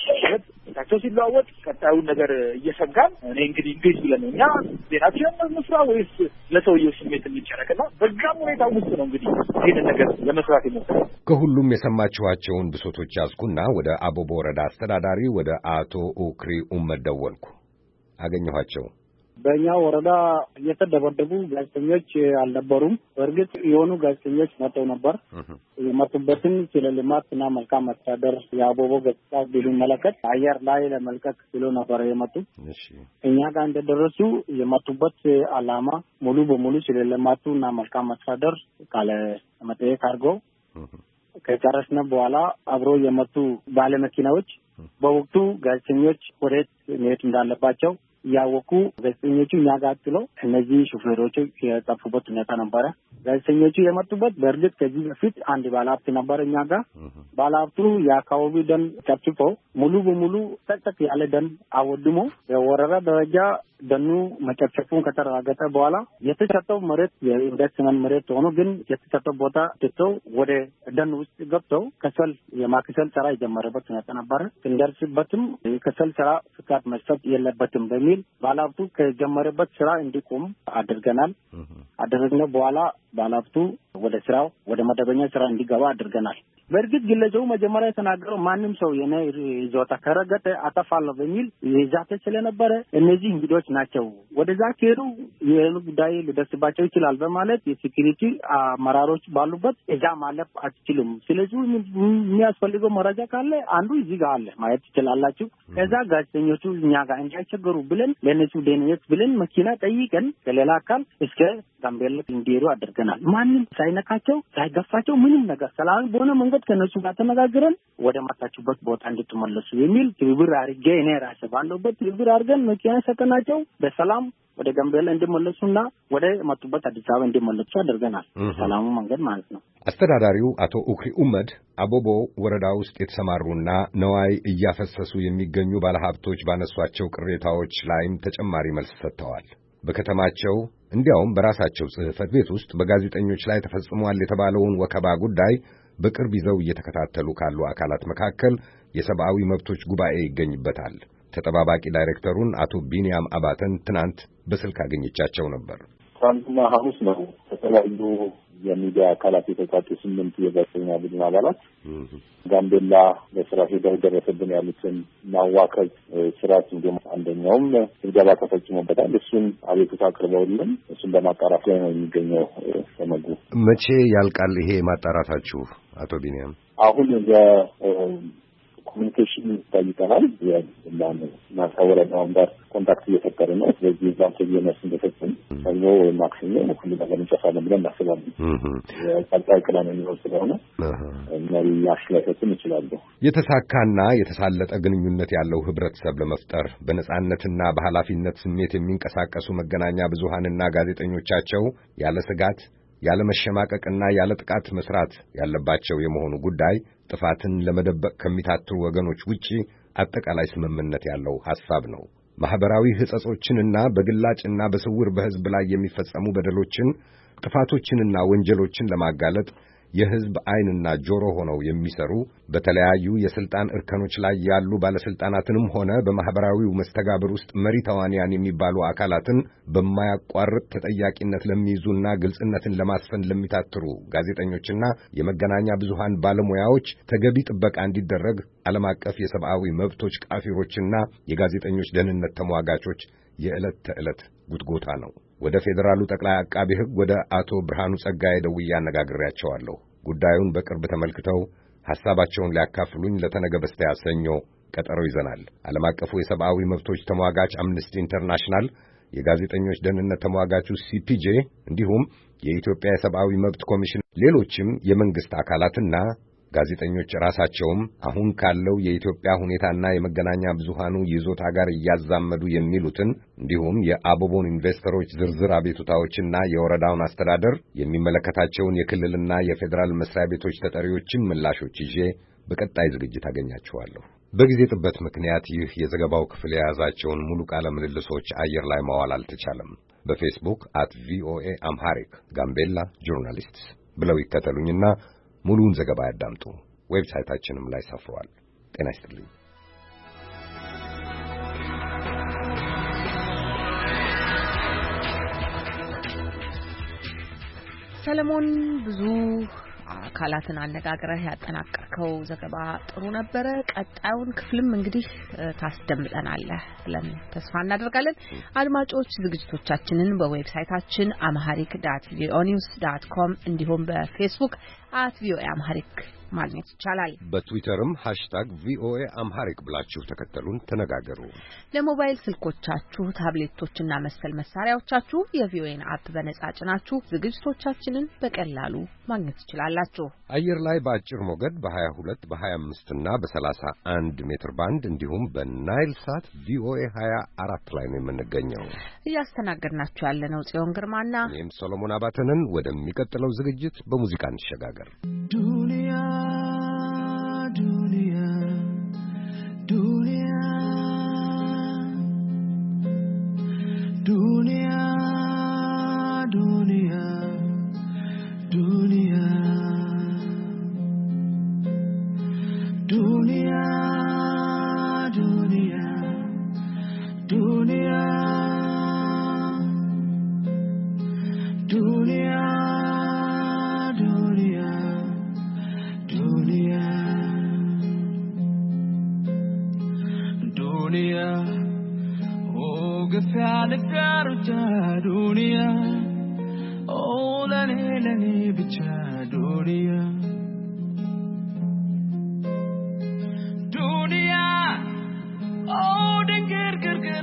ፊታቸው ሲለዋወጥ ቀጣዩን ነገር እየሰጋን እኔ እንግዲህ እንዴት ብለን ነው እኛ ዜናችንን መስራ ወይስ ለሰውየው ስሜት እንጨነቅና በዛም ሁኔታ ውስጥ ነው እንግዲህ ይህንን ነገር ለመስራት የሞከረው። ከሁሉም የሰማችኋቸውን ብሶቶች ያዝኩና ወደ አቦቦ ወረዳ አስተዳዳሪ ወደ አቶ ኡክሪ ኡመድ ደወልኩ። አገኘኋቸው። በእኛ ወረዳ የተደበደቡ ጋዜጠኞች አልነበሩም። በእርግጥ የሆኑ ጋዜጠኞች መጥተው ነበር። የመጡበትን ስለ ልማትና መልካም አስተዳደር የአቦቦ ገጽታ ቢመለከት አየር ላይ ለመልቀቅ ብሎ ነበር የመጡት። እኛ ጋር እንደደረሱ የመጡበት ዓላማ ሙሉ በሙሉ ስለ ልማቱና መልካም አስተዳደር ቃለ መጠየቅ አድርገው ከጨረስን በኋላ አብሮ የመጡ ባለመኪናዎች በወቅቱ ጋዜጠኞች ወዴት መሄድ እንዳለባቸው ያወቁ ጋዜጠኞቹ እኛ ጋር ጥለው እነዚህ ሹፌሮቹ የጠፉበት ሁኔታ ነበረ። ጋዜጠኞቹ የመጡበት በእርግጥ ከዚህ በፊት አንድ ባለሀብት ነበር እኛ ጋር። ባለሀብቱ የአካባቢ ደን ጨፍጭፎ ሙሉ በሙሉ ጠቅጠቅ ያለ ደን አወድሞ የወረዳ ደረጃ ደኑ መጨፍጨፉን ከተረጋገጠ በኋላ የተሰጠው መሬት የኢንቨስትመንት መሬት ሆኖ ግን የተሰጠው ቦታ ትተው ወደ ደን ውስጥ ገብተው ከሰል የማክሰል ስራ የጀመረበት ሁኔታ ነበረ። ስንደርስበትም የከሰል ስራ ፍቃድ መስጠት የለበትም በሚል ባለሀብቱ ከጀመረበት ስራ እንዲቆም አድርገናል። አደረግነ በኋላ ባለሀብቱ ወደ ስራው ወደ መደበኛ ስራ እንዲገባ አድርገናል። በእርግጥ ግለሰቡ መጀመሪያ የተናገረው ማንም ሰው የኔ ይዞታ ከረገጠ አጠፋለሁ በሚል የዛተ ስለነበረ እነዚህ እንግዶች ናቸው ወደዛ ከሄዱ የሆነ ጉዳይ ሊደርስባቸው ይችላል በማለት የሴኩሪቲ አመራሮች ባሉበት እዛ ማለፍ አትችሉም። ስለዚህ የሚያስፈልገው መረጃ ካለ አንዱ እዚህ ጋር አለ ማየት ትችላላችሁ። ከዛ ጋዜጠኞቹ እኛ ጋር እንዳይቸገሩ ብለን ለነሱ ደህንነት ብለን መኪና ጠይቀን ከሌላ አካል እስከ ጋምቤላ እንዲሄዱ አድርገናል። አድርገናል። ማንም ሳይነካቸው ሳይገፋቸው ምንም ነገር ሰላም በሆነ መንገድ ከነሱ ጋር ተነጋግረን ወደ መጣችሁበት ቦታ እንድትመለሱ የሚል ትብብር አድርጌ እኔ ራሴ ባለሁበት ትብብር አድርገን መኪና ሰጠናቸው በሰላም ወደ ጋምቤላ እንዲመለሱና ወደ መጡበት አዲስ አበባ እንዲመለሱ አድርገናል። ሰላሙ መንገድ ማለት ነው። አስተዳዳሪው አቶ ኡክሪ ኡመድ አቦቦ ወረዳ ውስጥ የተሰማሩና ነዋይ እያፈሰሱ የሚገኙ ባለሀብቶች ባነሷቸው ቅሬታዎች ላይም ተጨማሪ መልስ ሰጥተዋል። በከተማቸው እንዲያውም በራሳቸው ጽሕፈት ቤት ውስጥ በጋዜጠኞች ላይ ተፈጽሟል የተባለውን ወከባ ጉዳይ በቅርብ ይዘው እየተከታተሉ ካሉ አካላት መካከል የሰብአዊ መብቶች ጉባኤ ይገኝበታል። ተጠባባቂ ዳይሬክተሩን አቶ ቢኒያም አባተን ትናንት በስልክ አገኘቻቸው ነበር። ትናንትና ሐሙስ ነው ከተለያዩ የሚዲያ አካላት የተውጣጡ 8 የጋዜጠኛ ቡድን አባላት ጋምቤላ በስራ ሄደው ደረሰብን ያሉትን ማዋከብ ስርዓት እንዲሁም አንደኛውም ድብደባ ተፈጽሞበታል። እሱን አቤቱታ አቅርበውልን እሱን በማጣራት ላይ ነው የሚገኘው። ተመጉ መቼ ያልቃል ይሄ ማጣራታችሁ አቶ ቢኒያም? አሁን ኮሚኒኬሽን ይታይተናል። የላን ማሳወረናውን ጋር ኮንታክት እየፈጠረ ነው። ስለዚህ ዛም ተየነስ እንደተሰጠን ሰኞ ወይ ማክሰኞ ሁሉ ነገር እንጨፋለን ብለን እናስባለን። የቀጣይ ቅዳሜ ነው ስለሆነ እነዚህ ያሽላተን ይችላሉ። የተሳካና የተሳለጠ ግንኙነት ያለው ህብረተሰብ ለመፍጠር በነጻነትና በኃላፊነት ስሜት የሚንቀሳቀሱ መገናኛ ብዙሃንና ጋዜጠኞቻቸው ያለ ስጋት ያለ መሸማቀቅና ያለ ጥቃት መስራት ያለባቸው የመሆኑ ጉዳይ ጥፋትን ለመደበቅ ከሚታትሩ ወገኖች ውጪ አጠቃላይ ስምምነት ያለው ሐሳብ ነው። ማህበራዊ ህጸጾችንና በግላጭና በስውር በህዝብ ላይ የሚፈጸሙ በደሎችን፣ ጥፋቶችንና ወንጀሎችን ለማጋለጥ የህዝብ ዓይንና ጆሮ ሆነው የሚሰሩ በተለያዩ የስልጣን እርከኖች ላይ ያሉ ባለስልጣናትንም ሆነ በማህበራዊው መስተጋብር ውስጥ መሪ ተዋንያን የሚባሉ አካላትን በማያቋርጥ ተጠያቂነት ለሚይዙና ግልጽነትን ለማስፈን ለሚታትሩ ጋዜጠኞችና የመገናኛ ብዙሃን ባለሙያዎች ተገቢ ጥበቃ እንዲደረግ ዓለም አቀፍ የሰብአዊ መብቶች ቃፊሮችና የጋዜጠኞች ደህንነት ተሟጋቾች የዕለት ተዕለት ጉትጎታ ነው። ወደ ፌዴራሉ ጠቅላይ አቃቢ ሕግ ወደ አቶ ብርሃኑ ጸጋዬ ደውዬ አነጋግሬያቸዋለሁ። ጉዳዩን በቅርብ ተመልክተው ሐሳባቸውን ሊያካፍሉኝ ለተነገ በስቲያ ሰኞ ቀጠሮ ይዘናል። ዓለም አቀፉ የሰብአዊ መብቶች ተሟጋች አምነስቲ ኢንተርናሽናል፣ የጋዜጠኞች ደህንነት ተሟጋቹ ሲፒጄ እንዲሁም የኢትዮጵያ የሰብአዊ መብት ኮሚሽን፣ ሌሎችም የመንግስት አካላትና ጋዜጠኞች ራሳቸውም አሁን ካለው የኢትዮጵያ ሁኔታና የመገናኛ ብዙሃኑ ይዞታ ጋር እያዛመዱ የሚሉትን እንዲሁም የአቦቦን ኢንቨስተሮች ዝርዝር አቤቱታዎችና የወረዳውን አስተዳደር የሚመለከታቸውን የክልልና የፌዴራል መስሪያ ቤቶች ተጠሪዎችን ምላሾች ይዤ በቀጣይ ዝግጅት አገኛችኋለሁ። በጊዜ ጥበት ምክንያት ይህ የዘገባው ክፍል የያዛቸውን ሙሉ ቃለ ምልልሶች አየር ላይ ማዋል አልተቻለም። በፌስቡክ @VOA አምሃሪክ ጋምቤላ ጆርናሊስትስ ብለው ይከተሉኝና ሙሉውን ዘገባ ያዳምጡ። ዌብሳይታችንም ላይ ሰፍሯል። ጤና ይስጥልኝ። ሰለሞን ብዙ አካላትን አነጋግረህ ያጠናቀርከው ዘገባ ጥሩ ነበረ። ቀጣዩን ክፍልም እንግዲህ ታስደምጠናለህ ብለን ተስፋ እናደርጋለን። አድማጮች ዝግጅቶቻችንን በዌብሳይታችን amharic.voanews.com እንዲሁም በፌስቡክ @VOA amharic ማግኘት ይቻላል። በትዊተርም #VOA amharic ብላችሁ ተከተሉን፣ ተነጋገሩ። ለሞባይል ስልኮቻችሁ፣ ታብሌቶችና መሰል መሳሪያዎቻችሁ የቪኦኤን አፕ በነጻ ጭናችሁ ዝግጅቶቻችንን በቀላሉ ማግኘት ትችላላችሁ። አየር ላይ በአጭር ሞገድ በ22 በ25 እና በ31 ሜትር ባንድ እንዲሁም በናይል ሳት ቪኦኤ 24 ላይ ነው የምንገኘው። እያስተናገድናችሁ ያለነው ጽዮን ግርማና እኔም ሰሎሞን አባተንን። ወደሚቀጥለው ዝግጅት በሙዚቃ እንሸጋገር። ዱንያ ዱንያ ዱንያ ዱንያ ዱንያ ዱንያ ዱንያ ዱንያ ዱንያ ዱንያ dunia oh gefale garuja dunia oh lani bicha dunia dunia oh dengir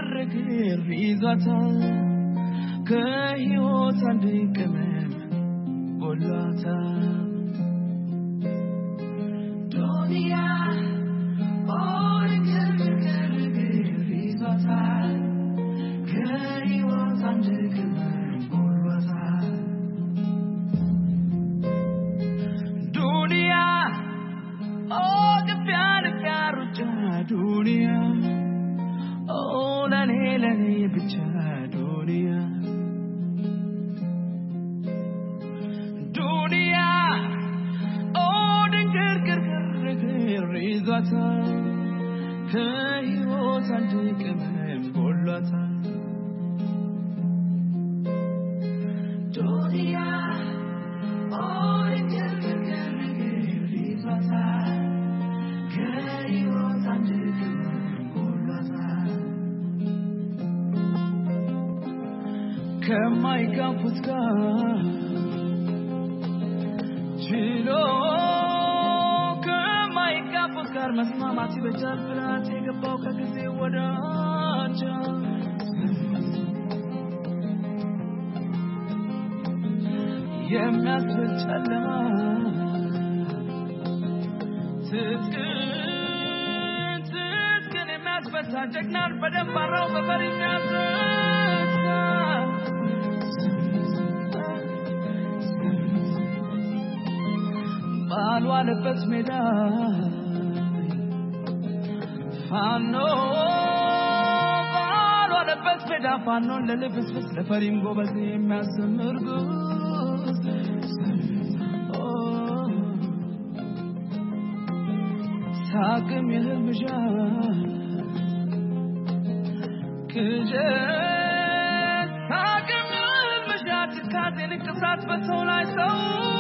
izata ከህይወት አንድ ቀመም golata dunia oh rizata kaiwa tandigma golata dunia oh gafya dunia oh lane bicha dunia oh dengir rizata kaiwa tandigma golata dunia oh dengir rizata kaiwa tandigma golata ከማይጋፉት ጋር ችሎ ከማይጋፉት ጋር መስማማት ይበጃል ብላት የገባው ከጊዜ ወዳጃ የሚያስብል ጨለማ ትጥቅን የሚያስፈታ ጀግናን በደንብ አራው በፈሪ የሚያስረሳ ባልዋለበት ሜዳ ፋኖ ባልዋለበት ሜዳ ፋኖን ለልብስብስ ለፈሪም ጎበዝ የሚያሰምር ጉዝ ሳቅም የህልምዣ ቅዠት ሳቅም የህልምዣ ትካዜ ንቅሳት በሰው ላይ ሰው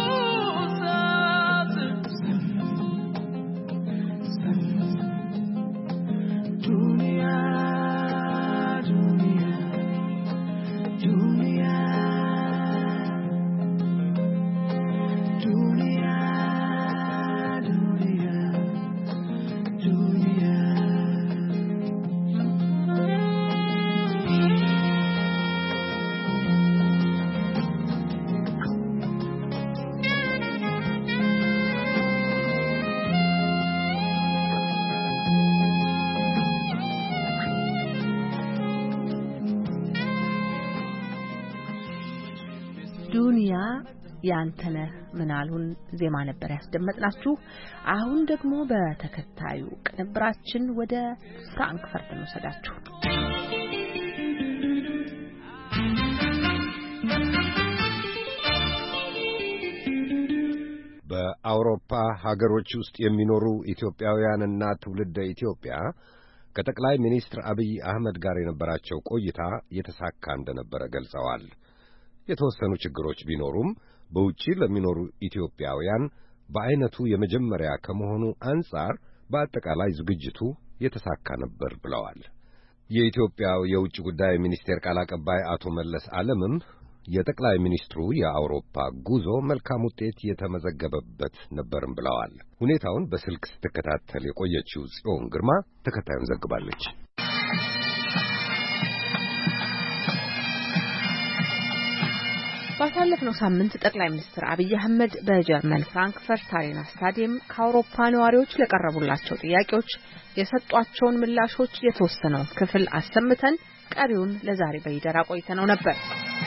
ዱንያ ያንተነህ ምናሉን ዜማ ነበር ያስደመጥናችሁ። አሁን ደግሞ በተከታዩ ቅንብራችን ወደ ፍራንክፈርት እንወስዳችሁ። በአውሮፓ ሀገሮች ውስጥ የሚኖሩ ኢትዮጵያውያንና ትውልደ ኢትዮጵያ ከጠቅላይ ሚኒስትር አብይ አህመድ ጋር የነበራቸው ቆይታ የተሳካ እንደነበረ ገልጸዋል። የተወሰኑ ችግሮች ቢኖሩም በውጪ ለሚኖሩ ኢትዮጵያውያን በአይነቱ የመጀመሪያ ከመሆኑ አንጻር በአጠቃላይ ዝግጅቱ የተሳካ ነበር ብለዋል። የኢትዮጵያው የውጭ ጉዳይ ሚኒስቴር ቃል አቀባይ አቶ መለስ ዓለምም የጠቅላይ ሚኒስትሩ የአውሮፓ ጉዞ መልካም ውጤት የተመዘገበበት ነበርም ብለዋል። ሁኔታውን በስልክ ስትከታተል የቆየችው ጽዮን ግርማ ተከታዩን ዘግባለች። ባሳለፍነው ሳምንት ጠቅላይ ሚኒስትር አብይ አህመድ በጀርመን ፍራንክፈርት አሬና ስታዲየም ከአውሮፓ ነዋሪዎች ለቀረቡላቸው ጥያቄዎች የሰጧቸውን ምላሾች የተወሰነውን ክፍል አሰምተን ቀሪውን ለዛሬ በይደራ ቆይተነው ነበር።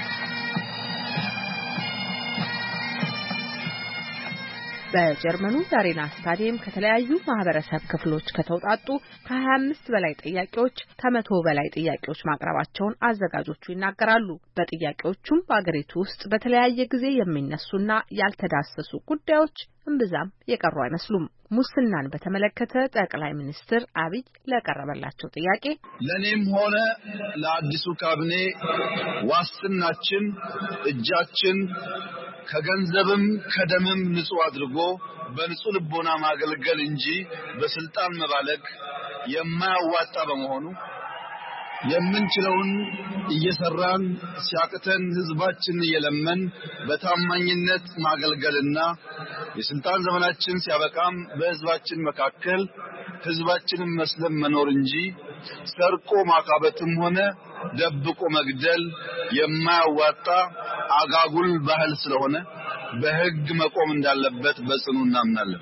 በጀርመኑ አሬና ስታዲየም ከተለያዩ ማህበረሰብ ክፍሎች ከተውጣጡ ከ25 በላይ ጥያቄዎች ከ100 በላይ ጥያቄዎች ማቅረባቸውን አዘጋጆቹ ይናገራሉ። በጥያቄዎቹም በአገሪቱ ውስጥ በተለያየ ጊዜ የሚነሱና ያልተዳሰሱ ጉዳዮች እምብዛም የቀሩ አይመስሉም። ሙስናን በተመለከተ ጠቅላይ ሚኒስትር አብይ ለቀረበላቸው ጥያቄ ለኔም ሆነ ለአዲሱ ካቢኔ ዋስትናችን እጃችን ከገንዘብም ከደምም ንጹህ አድርጎ በንጹህ ልቦና ማገልገል እንጂ በስልጣን መባለግ የማያዋጣ በመሆኑ የምንችለውን እየሰራን ሲያቅተን ህዝባችን እየለመን በታማኝነት ማገልገልና የስልጣን ዘመናችን ሲያበቃም በህዝባችን መካከል ህዝባችንን መስለም መኖር እንጂ ሰርቆ ማካበትም ሆነ ደብቆ መግደል የማያዋጣ አጋጉል ባህል ስለሆነ በሕግ መቆም እንዳለበት በጽኑ እናምናለን።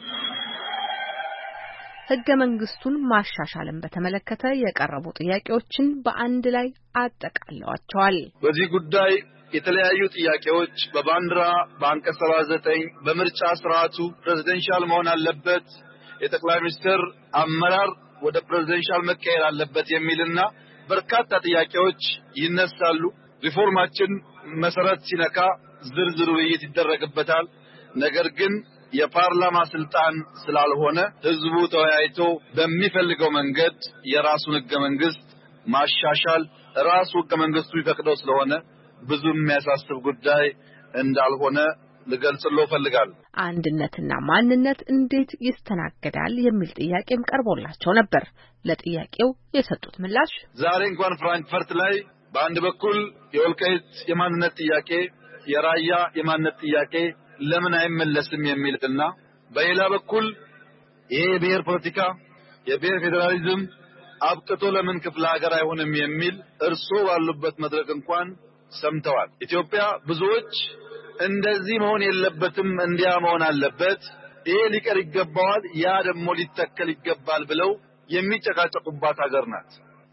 ሕገ መንግስቱን ማሻሻልን በተመለከተ የቀረቡ ጥያቄዎችን በአንድ ላይ አጠቃለዋቸዋል። በዚህ ጉዳይ የተለያዩ ጥያቄዎች በባንዲራ በአንቀጽ 79 በምርጫ ስርዓቱ ፕሬዝዳንሻል መሆን አለበት፣ የጠቅላይ ሚኒስትር አመራር ወደ ፕሬዝዳንሻል መቀየር አለበት የሚልና በርካታ ጥያቄዎች ይነሳሉ። ሪፎርማችን መሰረት ሲነካ ዝርዝር ውይይት ይደረግበታል። ነገር ግን የፓርላማ ስልጣን ስላልሆነ ህዝቡ ተወያይቶ በሚፈልገው መንገድ የራሱን ህገ መንግስት ማሻሻል ራሱ ህገ መንግስቱ ይፈቅደው ስለሆነ ብዙ የሚያሳስብ ጉዳይ እንዳልሆነ ልገልጽልዎ ፈልጋለሁ። አንድነትና ማንነት እንዴት ይስተናገዳል የሚል ጥያቄም ቀርቦላቸው ነበር። ለጥያቄው የሰጡት ምላሽ ዛሬ እንኳን ፍራንክፈርት ላይ በአንድ በኩል የወልቃይት የማንነት ጥያቄ፣ የራያ የማንነት ጥያቄ ለምን አይመለስም የሚልና በሌላ በኩል ይሄ የብሔር ፖለቲካ የብሔር ፌዴራሊዝም አብቅቶ ለምን ክፍለ ሀገር አይሆንም የሚል እርሶ ባሉበት መድረክ እንኳን ሰምተዋል። ኢትዮጵያ ብዙዎች እንደዚህ መሆን የለበትም እንዲያ መሆን አለበት፣ ይሄ ሊቀር ይገባዋል፣ ያ ደግሞ ሊተከል ይገባል ብለው የሚጨቃጨቁባት ሀገር ናት።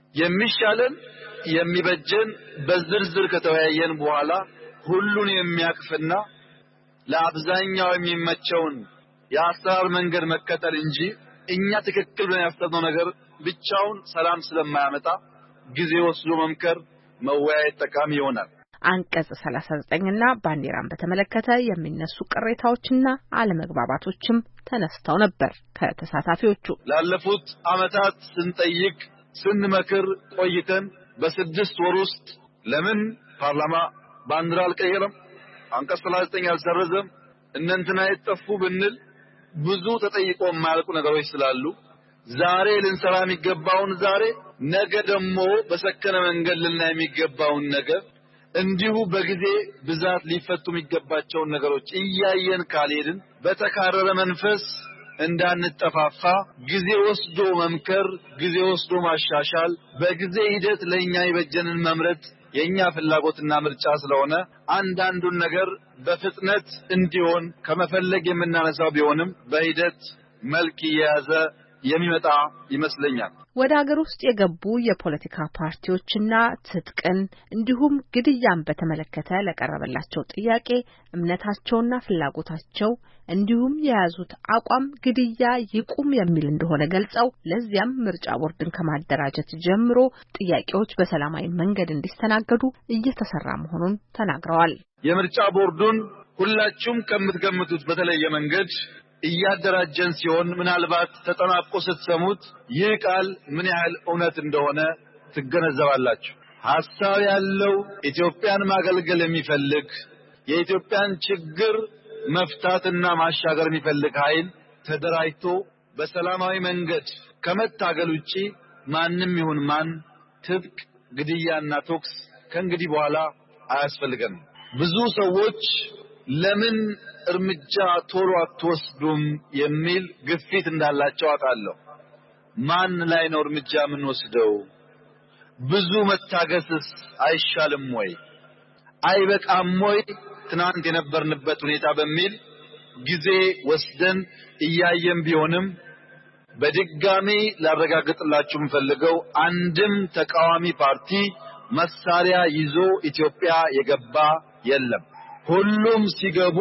የሚሻለን የሚበጀን በዝርዝር ከተወያየን በኋላ ሁሉን የሚያቅፍና ለአብዛኛው የሚመቸውን የአሰራር መንገድ መከተል እንጂ እኛ ትክክል ብለን ያሰብነው ነገር ብቻውን ሰላም ስለማያመጣ ጊዜ ወስዶ መምከር መወያየት ጠቃሚ ይሆናል። አንቀጽ 39 እና ባንዲራን በተመለከተ የሚነሱ ቅሬታዎችና አለመግባባቶችም ተነስተው ነበር ከተሳታፊዎቹ። ላለፉት ዓመታት ስንጠይቅ ስንመክር ቆይተን በ6 ወር ውስጥ ለምን ፓርላማ ባንዲራ አልቀየረም፣ አንቀጽ 39 አልሰረዘም፣ እነንትና የጠፉ ብንል ብዙ ተጠይቆ የማያልቁ ነገሮች ስላሉ ዛሬ ልንሰራ የሚገባውን ዛሬ፣ ነገ ደግሞ በሰከነ መንገድ ልናይ የሚገባውን ነገር እንዲሁ በጊዜ ብዛት ሊፈቱ የሚገባቸውን ነገሮች እያየን ካልሄድን በተካረረ መንፈስ እንዳንጠፋፋ ጊዜ ወስዶ መምከር፣ ጊዜ ወስዶ ማሻሻል፣ በጊዜ ሂደት ለኛ ይበጀንን መምረጥ የኛ ፍላጎትና ምርጫ ስለሆነ አንዳንዱን ነገር በፍጥነት እንዲሆን ከመፈለግ የምናነሳው ቢሆንም በሂደት መልክ የያዘ የሚመጣ ይመስለኛል። ወደ ሀገር ውስጥ የገቡ የፖለቲካ ፓርቲዎችና ትጥቅን እንዲሁም ግድያን በተመለከተ ለቀረበላቸው ጥያቄ እምነታቸውና ፍላጎታቸው እንዲሁም የያዙት አቋም ግድያ ይቁም የሚል እንደሆነ ገልጸው ለዚያም ምርጫ ቦርድን ከማደራጀት ጀምሮ ጥያቄዎች በሰላማዊ መንገድ እንዲስተናገዱ እየተሰራ መሆኑን ተናግረዋል። የምርጫ ቦርዱን ሁላችሁም ከምትገምቱት በተለየ መንገድ እያደራጀን ሲሆን ምናልባት ተጠናቆ ስትሰሙት ይህ ቃል ምን ያህል እውነት እንደሆነ ትገነዘባላችሁ። ሐሳብ ያለው ኢትዮጵያን ማገልገል የሚፈልግ የኢትዮጵያን ችግር መፍታትና ማሻገር የሚፈልግ ኃይል ተደራጅቶ በሰላማዊ መንገድ ከመታገል ውጪ ማንም ይሁን ማን ትጥቅ፣ ግድያና ቶክስ ከእንግዲህ በኋላ አያስፈልገንም። ብዙ ሰዎች ለምን እርምጃ ቶሎ አትወስዱም የሚል ግፊት እንዳላቸው አውቃለሁ። ማን ላይ ነው እርምጃ የምንወስደው? ብዙ መታገስስ አይሻልም ወይ? አይበቃም ወይ? ትናንት የነበርንበት ሁኔታ በሚል ጊዜ ወስደን እያየን ቢሆንም በድጋሚ ላረጋግጥላችሁ የምፈልገው አንድም ተቃዋሚ ፓርቲ መሳሪያ ይዞ ኢትዮጵያ የገባ የለም። ሁሉም ሲገቡ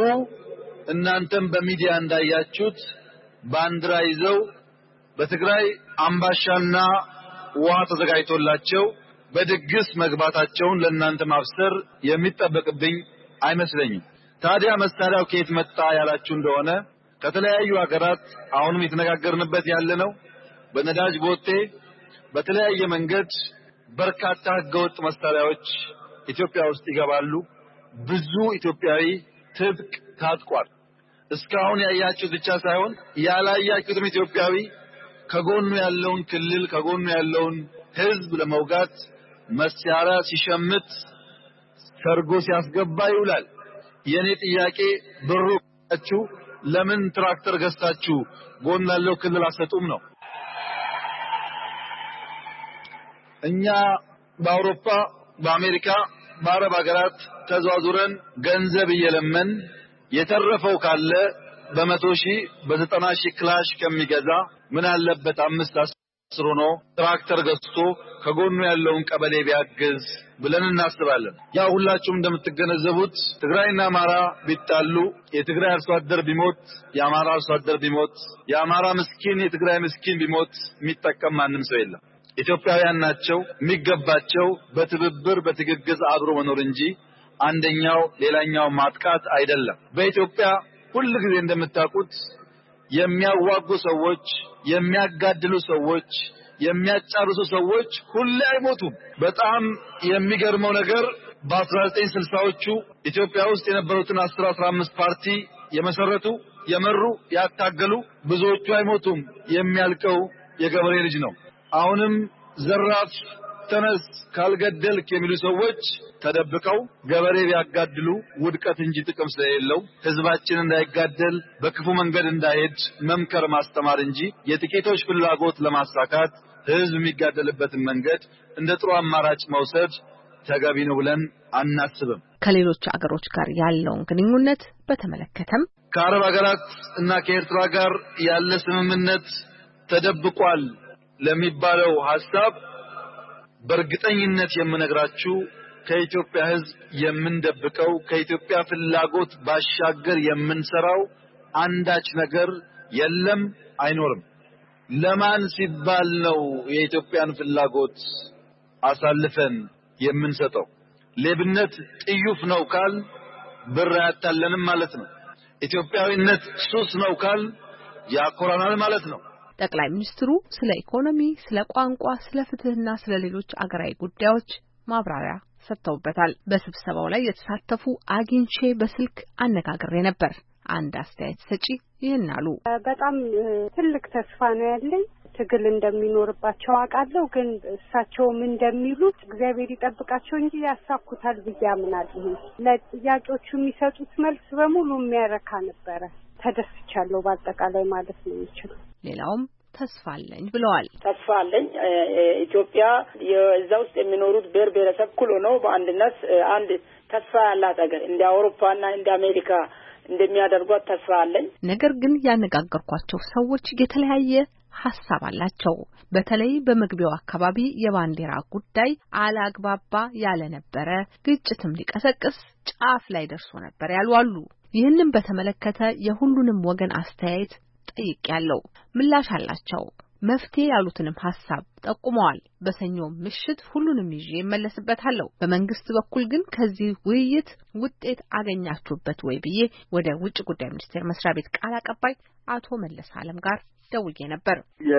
እናንተም በሚዲያ እንዳያችሁት ባንዲራ ይዘው በትግራይ አምባሻና ውሃ ተዘጋጅቶላቸው በድግስ መግባታቸውን ለእናንተ ማብሰር የሚጠበቅብኝ አይመስለኝም። ታዲያ መሳሪያው ከየት መጣ ያላችሁ እንደሆነ ከተለያዩ ሀገራት አሁንም የተነጋገርንበት ያለ ነው። በነዳጅ ቦቴ በተለያየ መንገድ በርካታ ህገወጥ መሳሪያዎች ኢትዮጵያ ውስጥ ይገባሉ። ብዙ ኢትዮጵያዊ ትጥቅ ታጥቋል። እስካሁን ያያችሁት ብቻ ሳይሆን ያላያችሁትም ኢትዮጵያዊ ከጎኑ ያለውን ክልል ከጎኑ ያለውን ህዝብ ለመውጋት መሳሪያ ሲሸምት ሰርጎ ሲያስገባ ይውላል። የኔ ጥያቄ ብሩካችሁ ለምን ትራክተር ገዝታችሁ ጎን ያለው ክልል አሰጡም ነው። እኛ በአውሮፓ በአሜሪካ በአረብ ሀገራት ተዟዙረን ገንዘብ እየለመን የተረፈው ካለ በመቶ ሺህ በ90 ሺህ ክላሽ ከሚገዛ ምን አለበት 5-10 ሆኖ ትራክተር ገዝቶ ከጎኑ ያለውን ቀበሌ ቢያግዝ ብለን እናስባለን። ያው ሁላችሁም እንደምትገነዘቡት ትግራይና አማራ ቢጣሉ የትግራይ አርሶ አደር ቢሞት የአማራ አርሶ አደር ቢሞት የአማራ ምስኪን የትግራይ ምስኪን ቢሞት የሚጠቀም ማንም ሰው የለም። ኢትዮጵያውያን ናቸው። የሚገባቸው በትብብር በትግግዝ አብሮ መኖር እንጂ አንደኛው ሌላኛው ማጥቃት አይደለም። በኢትዮጵያ ሁሉ ጊዜ እንደምታውቁት የሚያዋጉ ሰዎች፣ የሚያጋድሉ ሰዎች፣ የሚያጫርሱ ሰዎች ሁሉ አይሞቱም። በጣም የሚገርመው ነገር በ1960ዎቹ ኢትዮጵያ ውስጥ የነበሩትን 10-15 ፓርቲ የመሰረቱ የመሩ ያታገሉ ብዙዎቹ አይሞቱም። የሚያልቀው የገበሬ ልጅ ነው። አሁንም ዘራፍ ተነስ ካልገደልክ የሚሉ ሰዎች ተደብቀው ገበሬ ቢያጋድሉ ውድቀት እንጂ ጥቅም ስለሌለው ህዝባችን እንዳይጋደል በክፉ መንገድ እንዳይሄድ መምከር ማስተማር እንጂ የጥቂቶች ፍላጎት ለማሳካት ህዝብ የሚጋደልበትን መንገድ እንደ ጥሩ አማራጭ መውሰድ ተገቢ ነው ብለን አናስብም። ከሌሎች አገሮች ጋር ያለውን ግንኙነት በተመለከተም ከአረብ ሀገራት እና ከኤርትራ ጋር ያለ ስምምነት ተደብቋል ለሚባለው ሐሳብ በእርግጠኝነት የምነግራችሁ ከኢትዮጵያ ህዝብ የምንደብቀው ከኢትዮጵያ ፍላጎት ባሻገር የምንሰራው አንዳች ነገር የለም፣ አይኖርም። ለማን ሲባል ነው የኢትዮጵያን ፍላጎት አሳልፈን የምንሰጠው? ሌብነት ጥዩፍ ነው ካል ብር ያታለንም ማለት ነው። ኢትዮጵያዊነት ሱስ ነው ካል ያኮራናል ማለት ነው። ጠቅላይ ሚኒስትሩ ስለ ኢኮኖሚ፣ ስለ ቋንቋ፣ ስለ ፍትህና ስለ ሌሎች አገራዊ ጉዳዮች ማብራሪያ ሰጥተውበታል። በስብሰባው ላይ የተሳተፉ አግኝቼ በስልክ አነጋግሬ ነበር። አንድ አስተያየት ሰጪ ይህን አሉ። በጣም ትልቅ ተስፋ ነው ያለኝ። ትግል እንደሚኖርባቸው አውቃለሁ። ግን እሳቸውም እንደሚሉት እግዚአብሔር ይጠብቃቸው እንጂ ያሳኩታል ብዬ አምናለሁ። ለጥያቄዎቹ የሚሰጡት መልስ በሙሉ የሚያረካ ነበረ። ተደስቻለሁ በአጠቃላይ ማለት ነው የሚችለው። ሌላውም ተስፋ አለኝ ብለዋል። ተስፋ አለኝ ኢትዮጵያ የዛ ውስጥ የሚኖሩት ብሔር ብሔረሰብ እኩል ሆነው በአንድነት አንድ ተስፋ ያላት ሀገር እንደ አውሮፓና እንደ አሜሪካ እንደሚያደርጓት ተስፋ አለኝ። ነገር ግን ያነጋገርኳቸው ሰዎች የተለያየ ሐሳብ አላቸው። በተለይ በመግቢያው አካባቢ የባንዲራ ጉዳይ አላግባባ ያለ ነበረ፣ ግጭትም ሊቀሰቅስ ጫፍ ላይ ደርሶ ነበር ያሉ አሉ። ይህንን በተመለከተ የሁሉንም ወገን አስተያየት ጠይቄያለሁ። ምላሽ አላቸው። መፍትሄ ያሉትንም ሐሳብ ጠቁመዋል። በሰኞ ምሽት ሁሉንም ይዤ እመለስበታለሁ። በመንግስት በኩል ግን ከዚህ ውይይት ውጤት አገኛችሁበት ወይ ብዬ ወደ ውጭ ጉዳይ ሚኒስቴር መስሪያ ቤት ቃል አቀባይ አቶ መለስ አለም ጋር ደውዬ ነበር።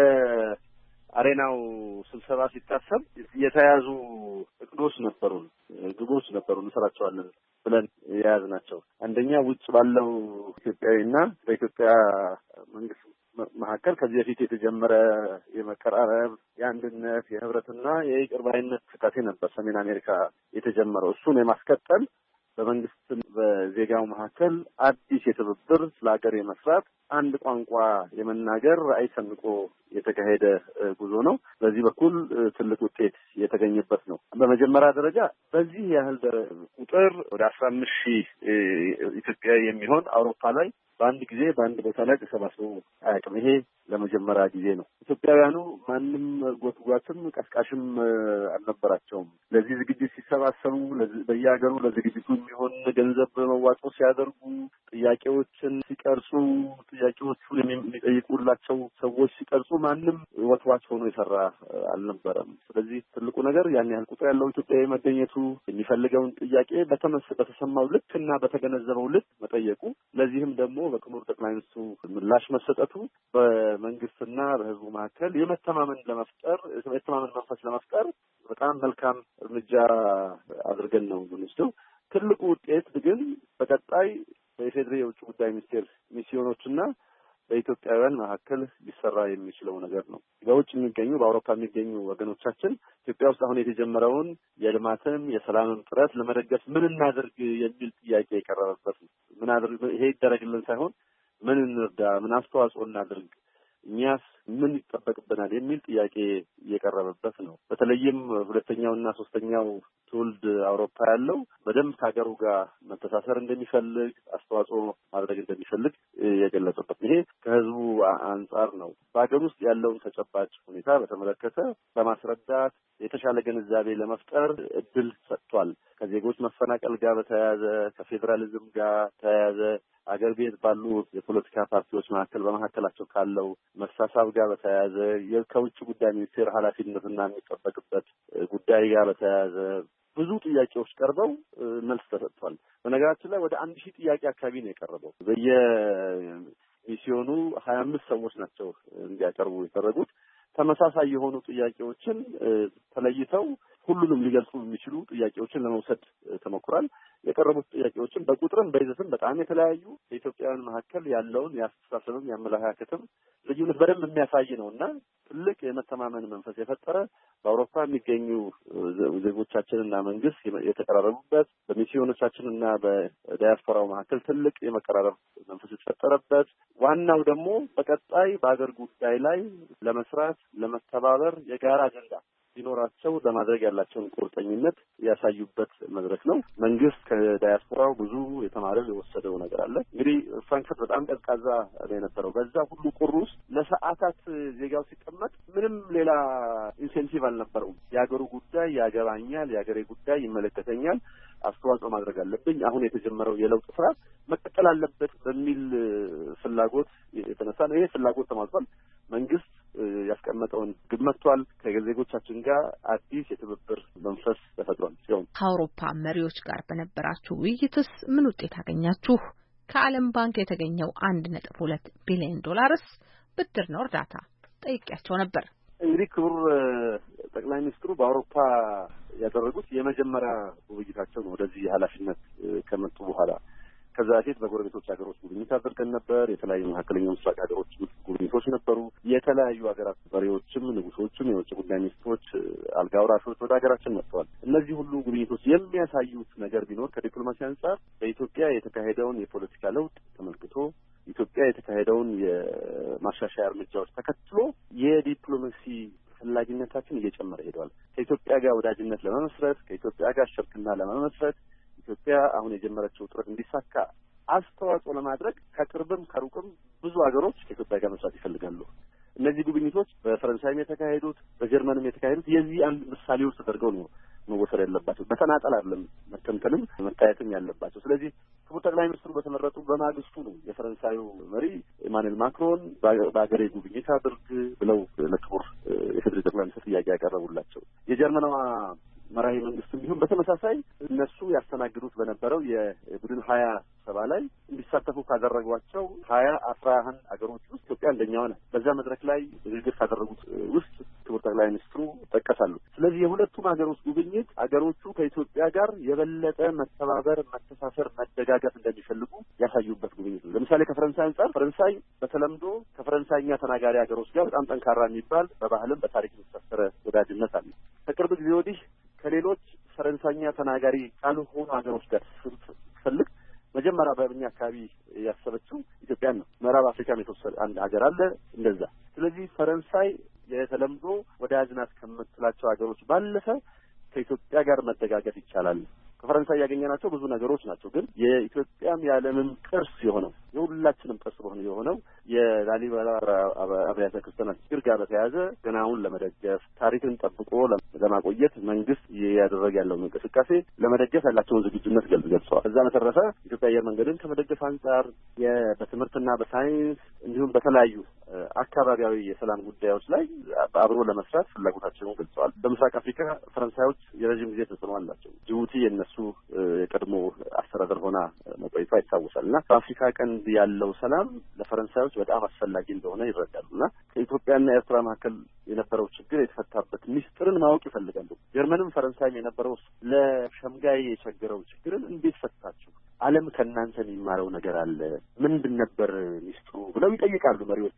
የአሬናው ስብሰባ ሲታሰብ የተያዙ እቅዶች ነበሩን፣ ግቦች ነበሩን፣ እንሰራቸዋለን ብለን የያዝናቸው። አንደኛ ውጭ ባለው ኢትዮጵያዊና በኢትዮጵያ መንግስት መካከል ከዚህ በፊት የተጀመረ የመቀራረብ፣ የአንድነት፣ የህብረትና የይቅር ባይነት እንቅስቃሴ ነበር ሰሜን አሜሪካ የተጀመረው። እሱን የማስቀጠል በመንግስት በዜጋው መካከል አዲስ የትብብር ስለ ሀገር የመስራት አንድ ቋንቋ የመናገር ራዕይ ሰንቆ የተካሄደ ጉዞ ነው። በዚህ በኩል ትልቅ ውጤት የተገኘበት ነው። በመጀመሪያ ደረጃ በዚህ ያህል ቁጥር ወደ 15,000 ኢትዮጵያዊ የሚሆን አውሮፓ ላይ በአንድ ጊዜ በአንድ ቦታ ላይ ተሰባስበው አያውቅም። ይሄ ለመጀመሪያ ጊዜ ነው። ኢትዮጵያውያኑ ማንም ጎትጓትም ቀስቃሽም አልነበራቸውም። ለዚህ ዝግጅት ሲሰባሰቡ በየሀገሩ ለዝግጅቱ የሚሆን ገንዘብ መዋጮ ሲያደርጉ፣ ጥያቄዎችን ሲቀርጹ፣ ጥያቄዎቹን የሚጠይቁላቸው ሰዎች ሲቀርጹ ማንም ወትዋች ሆኖ የሰራ አልነበረም። ስለዚህ ትልቁ ነገር ያን ያህል ቁጥር ያለው ኢትዮጵያዊ መገኘቱ፣ የሚፈልገውን ጥያቄ በተሰማው ልክ እና በተገነዘበው ልክ መጠየቁ፣ ለዚህም ደግሞ በክቡር ጠቅላይ ሚኒስትሩ ምላሽ መሰጠቱ በመንግስትና በህዝቡ መካከል የመተማመን መንፈስ ለመፍጠር በጣም መልካም እርምጃ አድርገን ነው የምንወስደው። ትልቁ ውጤት ግን በቀጣይ በኢፌዴሪ የውጭ ጉዳይ ሚኒስቴር ሚስዮኖችና በኢትዮጵያውያን መካከል ሊሰራ የሚችለው ነገር ነው። በውጭ የሚገኙ በአውሮፓ የሚገኙ ወገኖቻችን ኢትዮጵያ ውስጥ አሁን የተጀመረውን የልማትም የሰላምም ጥረት ለመደገፍ ምን እናድርግ የሚል ጥያቄ የቀረበበት ነው። ይሄ ይደረግልን ሳይሆን ምን እንርዳ፣ ምን አስተዋጽኦ እናድርግ፣ እኛስ ምን ይጠበቅብናል የሚል ጥያቄ እየቀረበበት ነው። በተለይም ሁለተኛውና ሶስተኛው ትውልድ አውሮፓ ያለው በደንብ ከሀገሩ ጋር መተሳሰር እንደሚፈልግ አስተዋጽኦ ማድረግ እንደሚፈልግ የገለጸበት ይሄ ከህዝቡ አንጻር ነው። በሀገር ውስጥ ያለውን ተጨባጭ ሁኔታ በተመለከተ በማስረዳት የተሻለ ግንዛቤ ለመፍጠር እድል ሰጥቷል። ከዜጎች መፈናቀል ጋር በተያያዘ ከፌዴራሊዝም ጋር ተያያዘ አገር ቤት ባሉ የፖለቲካ ፓርቲዎች በመካከላቸው ካለው መሳሳብ ጋር በተያያዘ ከውጭ ጉዳይ ሚኒስቴር ኃላፊነትና የሚጠበቅበት ጉዳይ ጋር በተያያዘ ብዙ ጥያቄዎች ቀርበው መልስ ተሰጥቷል። በነገራችን ላይ ወደ 1000 ጥያቄ አካባቢ ነው የቀረበው። በየሚስዮኑ 25 ሰዎች ናቸው እንዲያቀርቡ የተደረጉት። ተመሳሳይ የሆኑ ጥያቄዎችን ተለይተው ሁሉንም ሊገልጹ የሚችሉ ጥያቄዎችን ለመውሰድ ተሞክሯል። የቀረቡት ጥያቄዎችን በቁጥርም በይዘትም በጣም የተለያዩ በኢትዮጵያውያን መካከል ያለውን የአስተሳሰብም የአመለካከትም ልዩነት በደንብ የሚያሳይ ነው እና ትልቅ የመተማመን መንፈስ የፈጠረ በአውሮፓ የሚገኙ ዜጎቻችንና መንግስት የተቀራረቡበት በሚስዮኖቻችንና በዳያስፖራው መካከል ትልቅ የመቀራረብ መንፈስ የተፈጠረበት ዋናው ደግሞ በቀጣይ በአገር ጉዳይ ላይ ለመስራት ለመተባበር የጋራ አጀንዳ ሊኖራቸው ለማድረግ ያላቸውን ቁርጠኝነት ያሳዩበት መድረክ ነው። መንግስት ከዳያስፖራው ብዙ የተማረው የወሰደው ነገር አለ። እንግዲህ ፍራንክፈርት በጣም ቀዝቃዛ ነው የነበረው። በዛ ሁሉ ቁር ውስጥ ለሰዓታት ዜጋው ሲቀመጥ ምንም ሌላ ኢንሴንቲቭ አልነበረውም። የሀገሩ ጉዳይ ያገባኛል፣ የሀገሬ ጉዳይ ይመለከተኛል፣ አስተዋጽኦ ማድረግ አለብኝ፣ አሁን የተጀመረው የለውጥ ስራ መቀጠል አለበት በሚል ፍላጎት የተነሳ ነው። ይሄ ፍላጎት ተሟልቷል። መንግስት ያስቀመጠውን ግብ መጥቷል። ከዜጎቻችን ጋር አዲስ የትብብር መንፈስ ተፈጥሯል። ሲሆን ከአውሮፓ መሪዎች ጋር በነበራችሁ ውይይትስ ምን ውጤት አገኛችሁ? ከዓለም ባንክ የተገኘው 1.2 ቢሊዮን ዶላርስ ብድር ነው እርዳታ? ጠይቄያቸው ነበር። እንግዲህ ክቡር ጠቅላይ ሚኒስትሩ በአውሮፓ ያደረጉት የመጀመሪያ ውይይታቸው ነው ወደዚህ ኃላፊነት ከመጡ በኋላ። ከዛ በፊት በጎረቤቶች ሀገሮች ጉብኝት አድርገን ነበር። የተለያዩ መካከለኛው ምስራቅ ሀገሮች ጉብኝቶች ነበሩ። የተለያዩ ሀገራት መሪዎችም ንጉሶችም የውጭ ጉዳይ ሚኒስትሮች አልጋ ወራሾች ወደ ሀገራችን መጥተዋል። እነዚህ ሁሉ ጉብኝቶች የሚያሳዩት ነገር ቢኖር ከዲፕሎማሲ አንጻር በኢትዮጵያ የተካሄደውን የፖለቲካ ለውጥ ተመልክቶ ኢትዮጵያ የተካሄደውን የማሻሻያ እርምጃዎች ተከትሎ የዲፕሎማሲ ፈላጊነታችን እየጨመረ ሄደዋል። ከኢትዮጵያ ጋር ወዳጅነት ለመመስረት ከኢትዮጵያ ጋር ሽርክና ለመመስረት ኢትዮጵያ አሁን የጀመረችው ጥረት እንዲሳካ አስተዋጽኦ ለማድረግ ከቅርብም ከሩቅም ብዙ ሀገሮች ከኢትዮጵያ ጋር መስራት ይፈልጋሉ። እነዚህ ጉብኝቶች በፈረንሳይም የተካሄዱት በጀርመንም የተካሄዱት የዚህ አንድ ምሳሌዎች ተደርገው ነው መወሰድ ያለባቸው። በተናጠል አይደለም መተንተንም መታየትም ያለባቸው። ስለዚህ ክቡር ጠቅላይ ሚኒስትሩ በተመረጡ በማግስቱ ነው የፈረንሳዩ መሪ ኢማኑኤል ማክሮን በሀገሬ ጉብኝት አድርግ ብለው ለክቡር የፌዴራል ጠቅላይ ሚኒስትር ጥያቄ ያቀረቡላቸው። የጀርመኗ መራሄ መንግስትም ቢሆን በተመሳሳይ እነሱ ያስተናግዱት በነበረው የቡድን 20 ላይ እንዲሳተፉ ካደረጓቸው 11 አገሮች ውስጥ ኢትዮጵያ አንደኛዋ ናት። በዛ መድረክ ላይ ንግግር ካደረጉት ውስጥ ክቡር ጠቅላይ ሚኒስትሩ ጠቀሳሉ። ስለዚህ የሁለቱም ሀገሮች ጉብኝት ሀገሮቹ ከኢትዮጵያ ጋር የበለጠ መተባበር፣ መተሳሰር፣ መደጋገፍ እንደሚፈልጉ ያሳዩበት ጉብኝት ነው። ለምሳሌ ከፈረንሳይ አንጻር ፈረንሳይ በተለምዶ ከፈረንሳይኛ ተናጋሪ ሀገሮች ጋር በጣም ጠንካራ የሚባል በባህልም በታሪክ የተሳሰረ ወዳጅነት አለ። ከቅርብ ጊዜ ወዲህ ከሌሎች ፈረንሳይኛ ተናጋሪ ካልሆኑ ሀገሮች ጋር ስትፈልግ መጀመሪያ በእኛ አካባቢ ያሰበችው ኢትዮጵያን ነው። ምዕራብ አፍሪካም የተወሰደ አንድ ሀገር አለ እንደዛ። ስለዚህ ፈረንሳይ የተለምዶ ወዳጅ ናት ከምትላቸው ሀገሮች ባለፈ ከኢትዮጵያ ጋር መደጋገፍ ይቻላል። ከፈረንሳይ ያገኘናቸው ብዙ ነገሮች ናቸው። ግን የኢትዮጵያም የዓለምም ቅርስ የሆነው የሁላችንም ቅርስ የሆነው የላሊበላ አብያተ ክርስቲያናት ችግር ጋር በተያያዘ ገናውን ለመደገፍ ታሪክን ጠብቆ ለማቆየት መንግስት እያደረገ ያለውን እንቅስቃሴ ለመደገፍ ያላቸውን ዝግጁነት ገልጸዋል። እዛ በተረፈ ኢትዮጵያ አየር መንገድን ከመደገፍ አንጻር በትምህርትና በሳይንስ እንዲሁም በተለያዩ አካባቢያዊ የሰላም ጉዳዮች ላይ አብሮ ለመስራት ፍላጎታቸውን ገልጸዋል። በምስራቅ አፍሪካ ፈረንሳዮች የረዥም ጊዜ ተጽዕኖ አላቸው። ጅቡቲ የነሱ የቀድሞ አስተዳደር ሆና መቆየቷ ይታወሳል እና በአፍሪካ ቀንድ ያለው ሰላም ለፈረንሳዮች በጣም አስፈላጊ እንደሆነ ይረዳሉ እና ከኢትዮጵያና ኤርትራ መካከል የነበረው ችግር የተፈታበት ሚስጥርን ማወቅ ይፈልጋሉ። ጀርመንም ፈረንሳይም የነበረው ለሸምጋይ የቸገረው ችግርን እንዴት ፈታችሁ? ዓለም ከእናንተ የሚማረው ነገር አለ፣ ምንድን ነበር ሚስጥሩ ብለው ይጠይቃሉ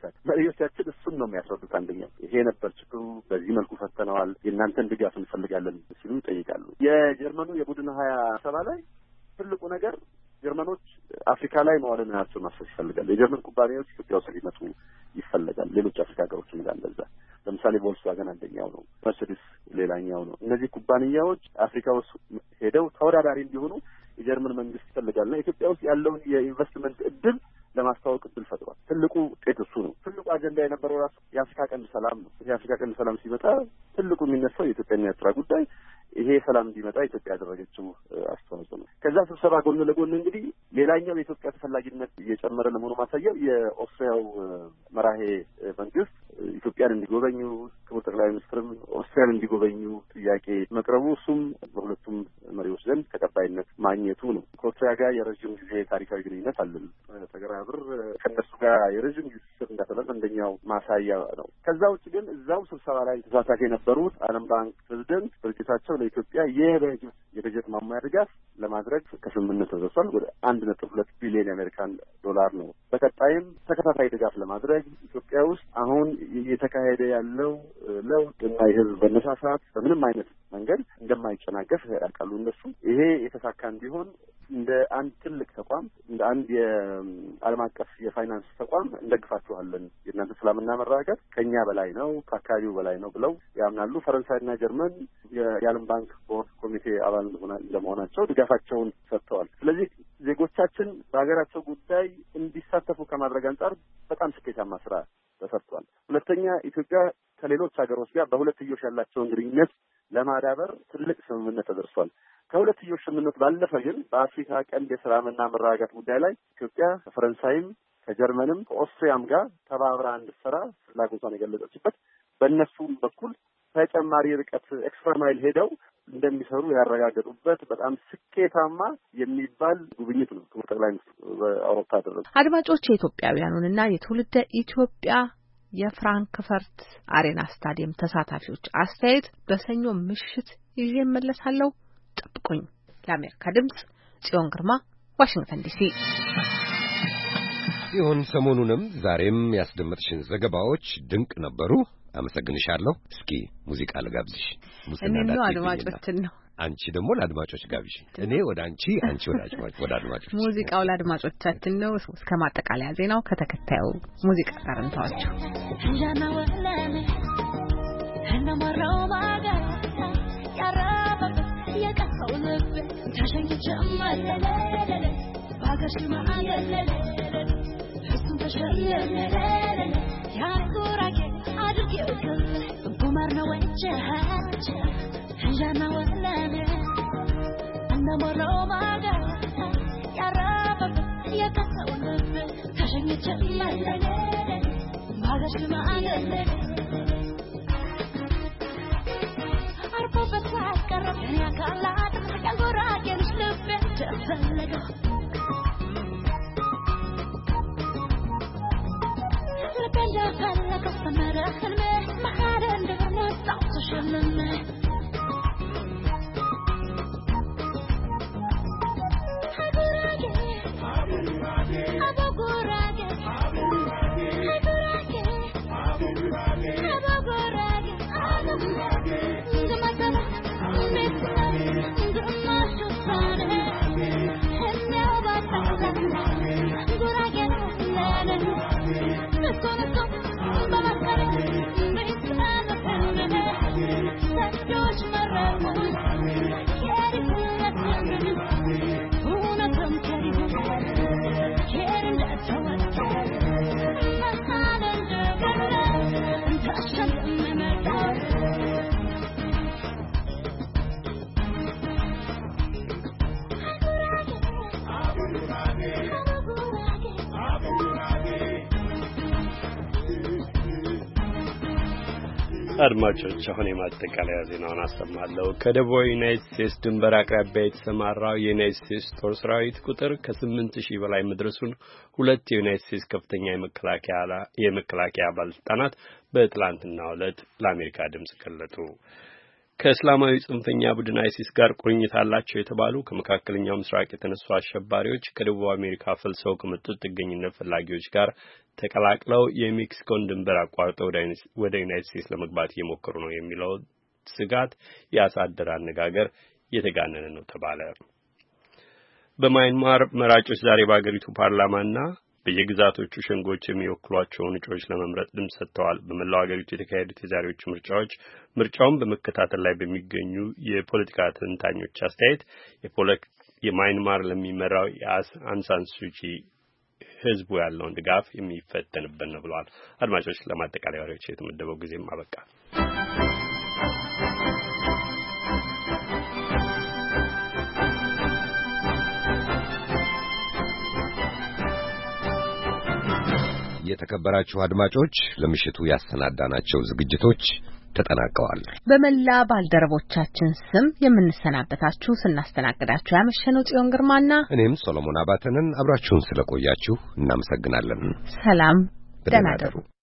መሪዎቻችን እሱን ነው የሚያስረዱት። አንደኛው ይሄ ነበር ችግሩ፣ በዚህ መልኩ ፈተነዋል፣ የእናንተን ድጋፍ እንፈልጋለን ሲሉ ይጠይቃሉ። የጀርመኑ የቡድን 20 ላይ ትልቁ ነገር ጀርመኖች አፍሪካ ላይ መዋለ ንዋያቸውን ማፍሰስ ይፈልጋሉ። የጀርመን ኩባንያዎች ኢትዮጵያ ውስጥ ሊመጡ ይፈልጋል። ሌሎች አፍሪካ ሀገሮችም ጋር እንደዛ። ለምሳሌ ቮልክስዋገን አንደኛው ነው፣ መርሴዲስ ሌላኛው ነው። እነዚህ ኩባንያዎች አፍሪካ ውስጥ ሄደው ተወዳዳሪ እንዲሆኑ የጀርመን መንግስት ይፈልጋልና ኢትዮጵያ ውስጥ ያለውን የኢንቨስትመንት እድል ለማስተዋወቅ እድል ፈጥሯል። ትልቁ ውጤት እሱ ነው። ትልቁ አጀንዳ የነበረው ራሱ የአፍሪካ ቀንድ ሰላም ነው። የአፍሪካ ቀንድ ሰላም ሲመጣ ትልቁ የሚነሳው የኢትዮጵያና የኤርትራ ጉዳይ፣ ይሄ ሰላም እንዲመጣ ኢትዮጵያ ያደረገችው አስተዋጽኦ ነው። ከዛ ስብሰባ ጎን ለጎን እንግዲህ ሌላኛው የኢትዮጵያ ተፈላጊነት እየጨመረ ለመሆኑ ማሳያው የኦስትሪያው መራሄ መንግስት ኢትዮጵያን እንዲጎበኙ ክቡር ጠቅላይ ሚኒስትርም ኦስትሪያን እንዲጎበኙ ጥያቄ መቅረቡ እሱም በሁለቱም መሪዎች ዘንድ ተቀባይነት ማግኘቱ ነው። ከኦስትሪያ ጋር የረዥም ጊዜ ታሪካዊ ግንኙነት አለን። ተገራብር ከነሱ ጋር የረዥም ጊዜ ስር እንዳተለን አንደኛው ማሳያ ነው። ከዛ ውጭ ግን እዛው ስብሰባ ላይ ተሳታፊ የነበሩት ዓለም ባንክ ፕሬዚደንት ድርጅታቸው ለኢትዮጵያ የበጀት ማሟያ ድጋፍ ለማድረግ ከስምምነት ተደርሷል። ወደ 1.2 ቢሊዮን የአሜሪካን ዶላር ነው። በቀጣይም ተከታታይ ድጋፍ ለማድረግ ኢትዮጵያ ውስጥ አሁን እየተካሄደ ያለው ለውጥ እና የህዝብ መነሳሳት በምንም አይነት መንገድ እንደማይጨናገፍ ያውቃሉ እነሱ። ይሄ የተሳካ እንዲሆን እንደ አንድ ትልቅ ተቋም እንደ አንድ የዓለም አቀፍ የፋይናንስ ተቋም እንደግፋችኋለን፣ የእናንተ ሰላምና መረጋጋት ከኛ በላይ ነው፣ ከአካባቢው በላይ ነው ብለው ያምናሉ። ፈረንሳይና ጀርመን የዓለም ባንክ ቦርድ ኮሚቴ አባል እንደመሆናቸው ድጋፋቸውን ሰጥተዋል። ስለዚህ ዜጎቻችን በሀገራቸው ጉዳይ እንዲሳተፉ ከማድረግ አንጻር በጣም ስኬታማ ስራ ተሰርቷል። ሁለተኛ ኢትዮጵያ ከሌሎች ሀገሮች ጋር በሁለትዮሽ ያላቸውን ግንኙነት ለማዳበር ትልቅ ስምምነት ተደርሷል። ከሁለትዮሽ ስምምነት ባለፈ ግን በአፍሪካ ቀንድ የሰላምና መረጋጋት ጉዳይ ላይ ኢትዮጵያ ከፈረንሳይም ከጀርመንም ከኦስትሪያም ጋር ተባብራ እንድትሰራ ፍላጎቷን የገለጸችበት በእነሱም በኩል ተጨማሪ ርቀት ኤክስትራ ማይል ሄደው እንደሚሰሩ ያረጋገጡበት በጣም ስኬታማ የሚባል ጉብኝት ነው ክቡር ጠቅላይ ሚኒስትሩ በአውሮፓ ያደረጉት። አድማጮች፣ የኢትዮጵያውያኑንና የትውልደ ኢትዮጵያ የፍራንክፈርት አሬና ስታዲየም ተሳታፊዎች አስተያየት በሰኞ ምሽት ይዤ እመለሳለሁ። ጠብቁኝ። ለአሜሪካ ድምጽ ጽዮን ግርማ፣ ዋሽንግተን ዲሲ። ጽዮን፣ ሰሞኑንም ዛሬም ያስደመጥሽን ዘገባዎች ድንቅ ነበሩ። አመሰግንሻለሁ። እስኪ ሙዚቃ ልጋብዝሽ። እኔም አድማጮችን ነው። አንቺ ደግሞ ለአድማጮች ጋብዥ። እኔ ወደ አንቺ፣ አንቺ ወደ አድማጮች። ሙዚቃው ለአድማጮቻችን ነው። እስከ ማጠቃለያ ዜናው ከተከታዩ ሙዚቃ ጋር እንተዋቸው። አድማጮች አሁን የማጠቃለያ ዜናውን አሰማለሁ። ከደቡብ ዩናይትድ ስቴትስ ድንበር አቅራቢያ የተሰማራው የዩናይትድ ስቴትስ ጦር ሰራዊት ቁጥር ከ8,000 በላይ መድረሱን ሁለት የዩናይትድ ስቴትስ ከፍተኛ የመከላከያ ባለስልጣናት በትላንትናው ዕለት ለአሜሪካ ድምጽ ገለጹ። ከእስላማዊ ጽንፈኛ ቡድን አይሲስ ጋር ቁርኝት አላቸው የተባሉ ከመካከለኛው ምስራቅ የተነሱ አሸባሪዎች ከደቡብ አሜሪካ ፈልሰው ከመጡት ጥገኝነት ፈላጊዎች ጋር ተቀላቅለው የሜክሲኮን ድንበር አቋርጠው ወደ ዩናይትድ ስቴትስ ለመግባት እየሞከሩ ነው የሚለው ስጋት ያሳደረ አነጋገር የተጋነነ ነው ተባለ። በማይንማር መራጮች ዛሬ በአገሪቱ ፓርላማና በየግዛቶቹ ሸንጎች የሚወክሏቸውን እጩዎች ለመምረጥ ድምጽ ሰጥተዋል። በመላው አገሪቱ የተካሄዱት የዛሬዎቹ ምርጫውን በመከታተል ላይ በሚገኙ የፖለቲካ ተንታኞች አስተያየት የማይንማር ለሚመራው የአንሳን ሱቺ ህዝቡ ያለውን ድጋፍ የሚፈተንበት ነው ብለዋል። አድማጮች ለማጠቃለያ ወሬዎች የተመደበው ጊዜም አበቃ። የተከበራችሁ አድማጮች ለምሽቱ ያሰናዳናቸው ዝግጅቶች ተጠናቀዋል። በመላ ባልደረቦቻችን ስም የምንሰናበታችሁ ስናስተናግዳችሁ ያመሸነው ጽዮን ግርማና እኔም ሶሎሞን አባተንን አብራችሁን ስለቆያችሁ እናመሰግናለን። ሰላም፣ ደህና እደሩ።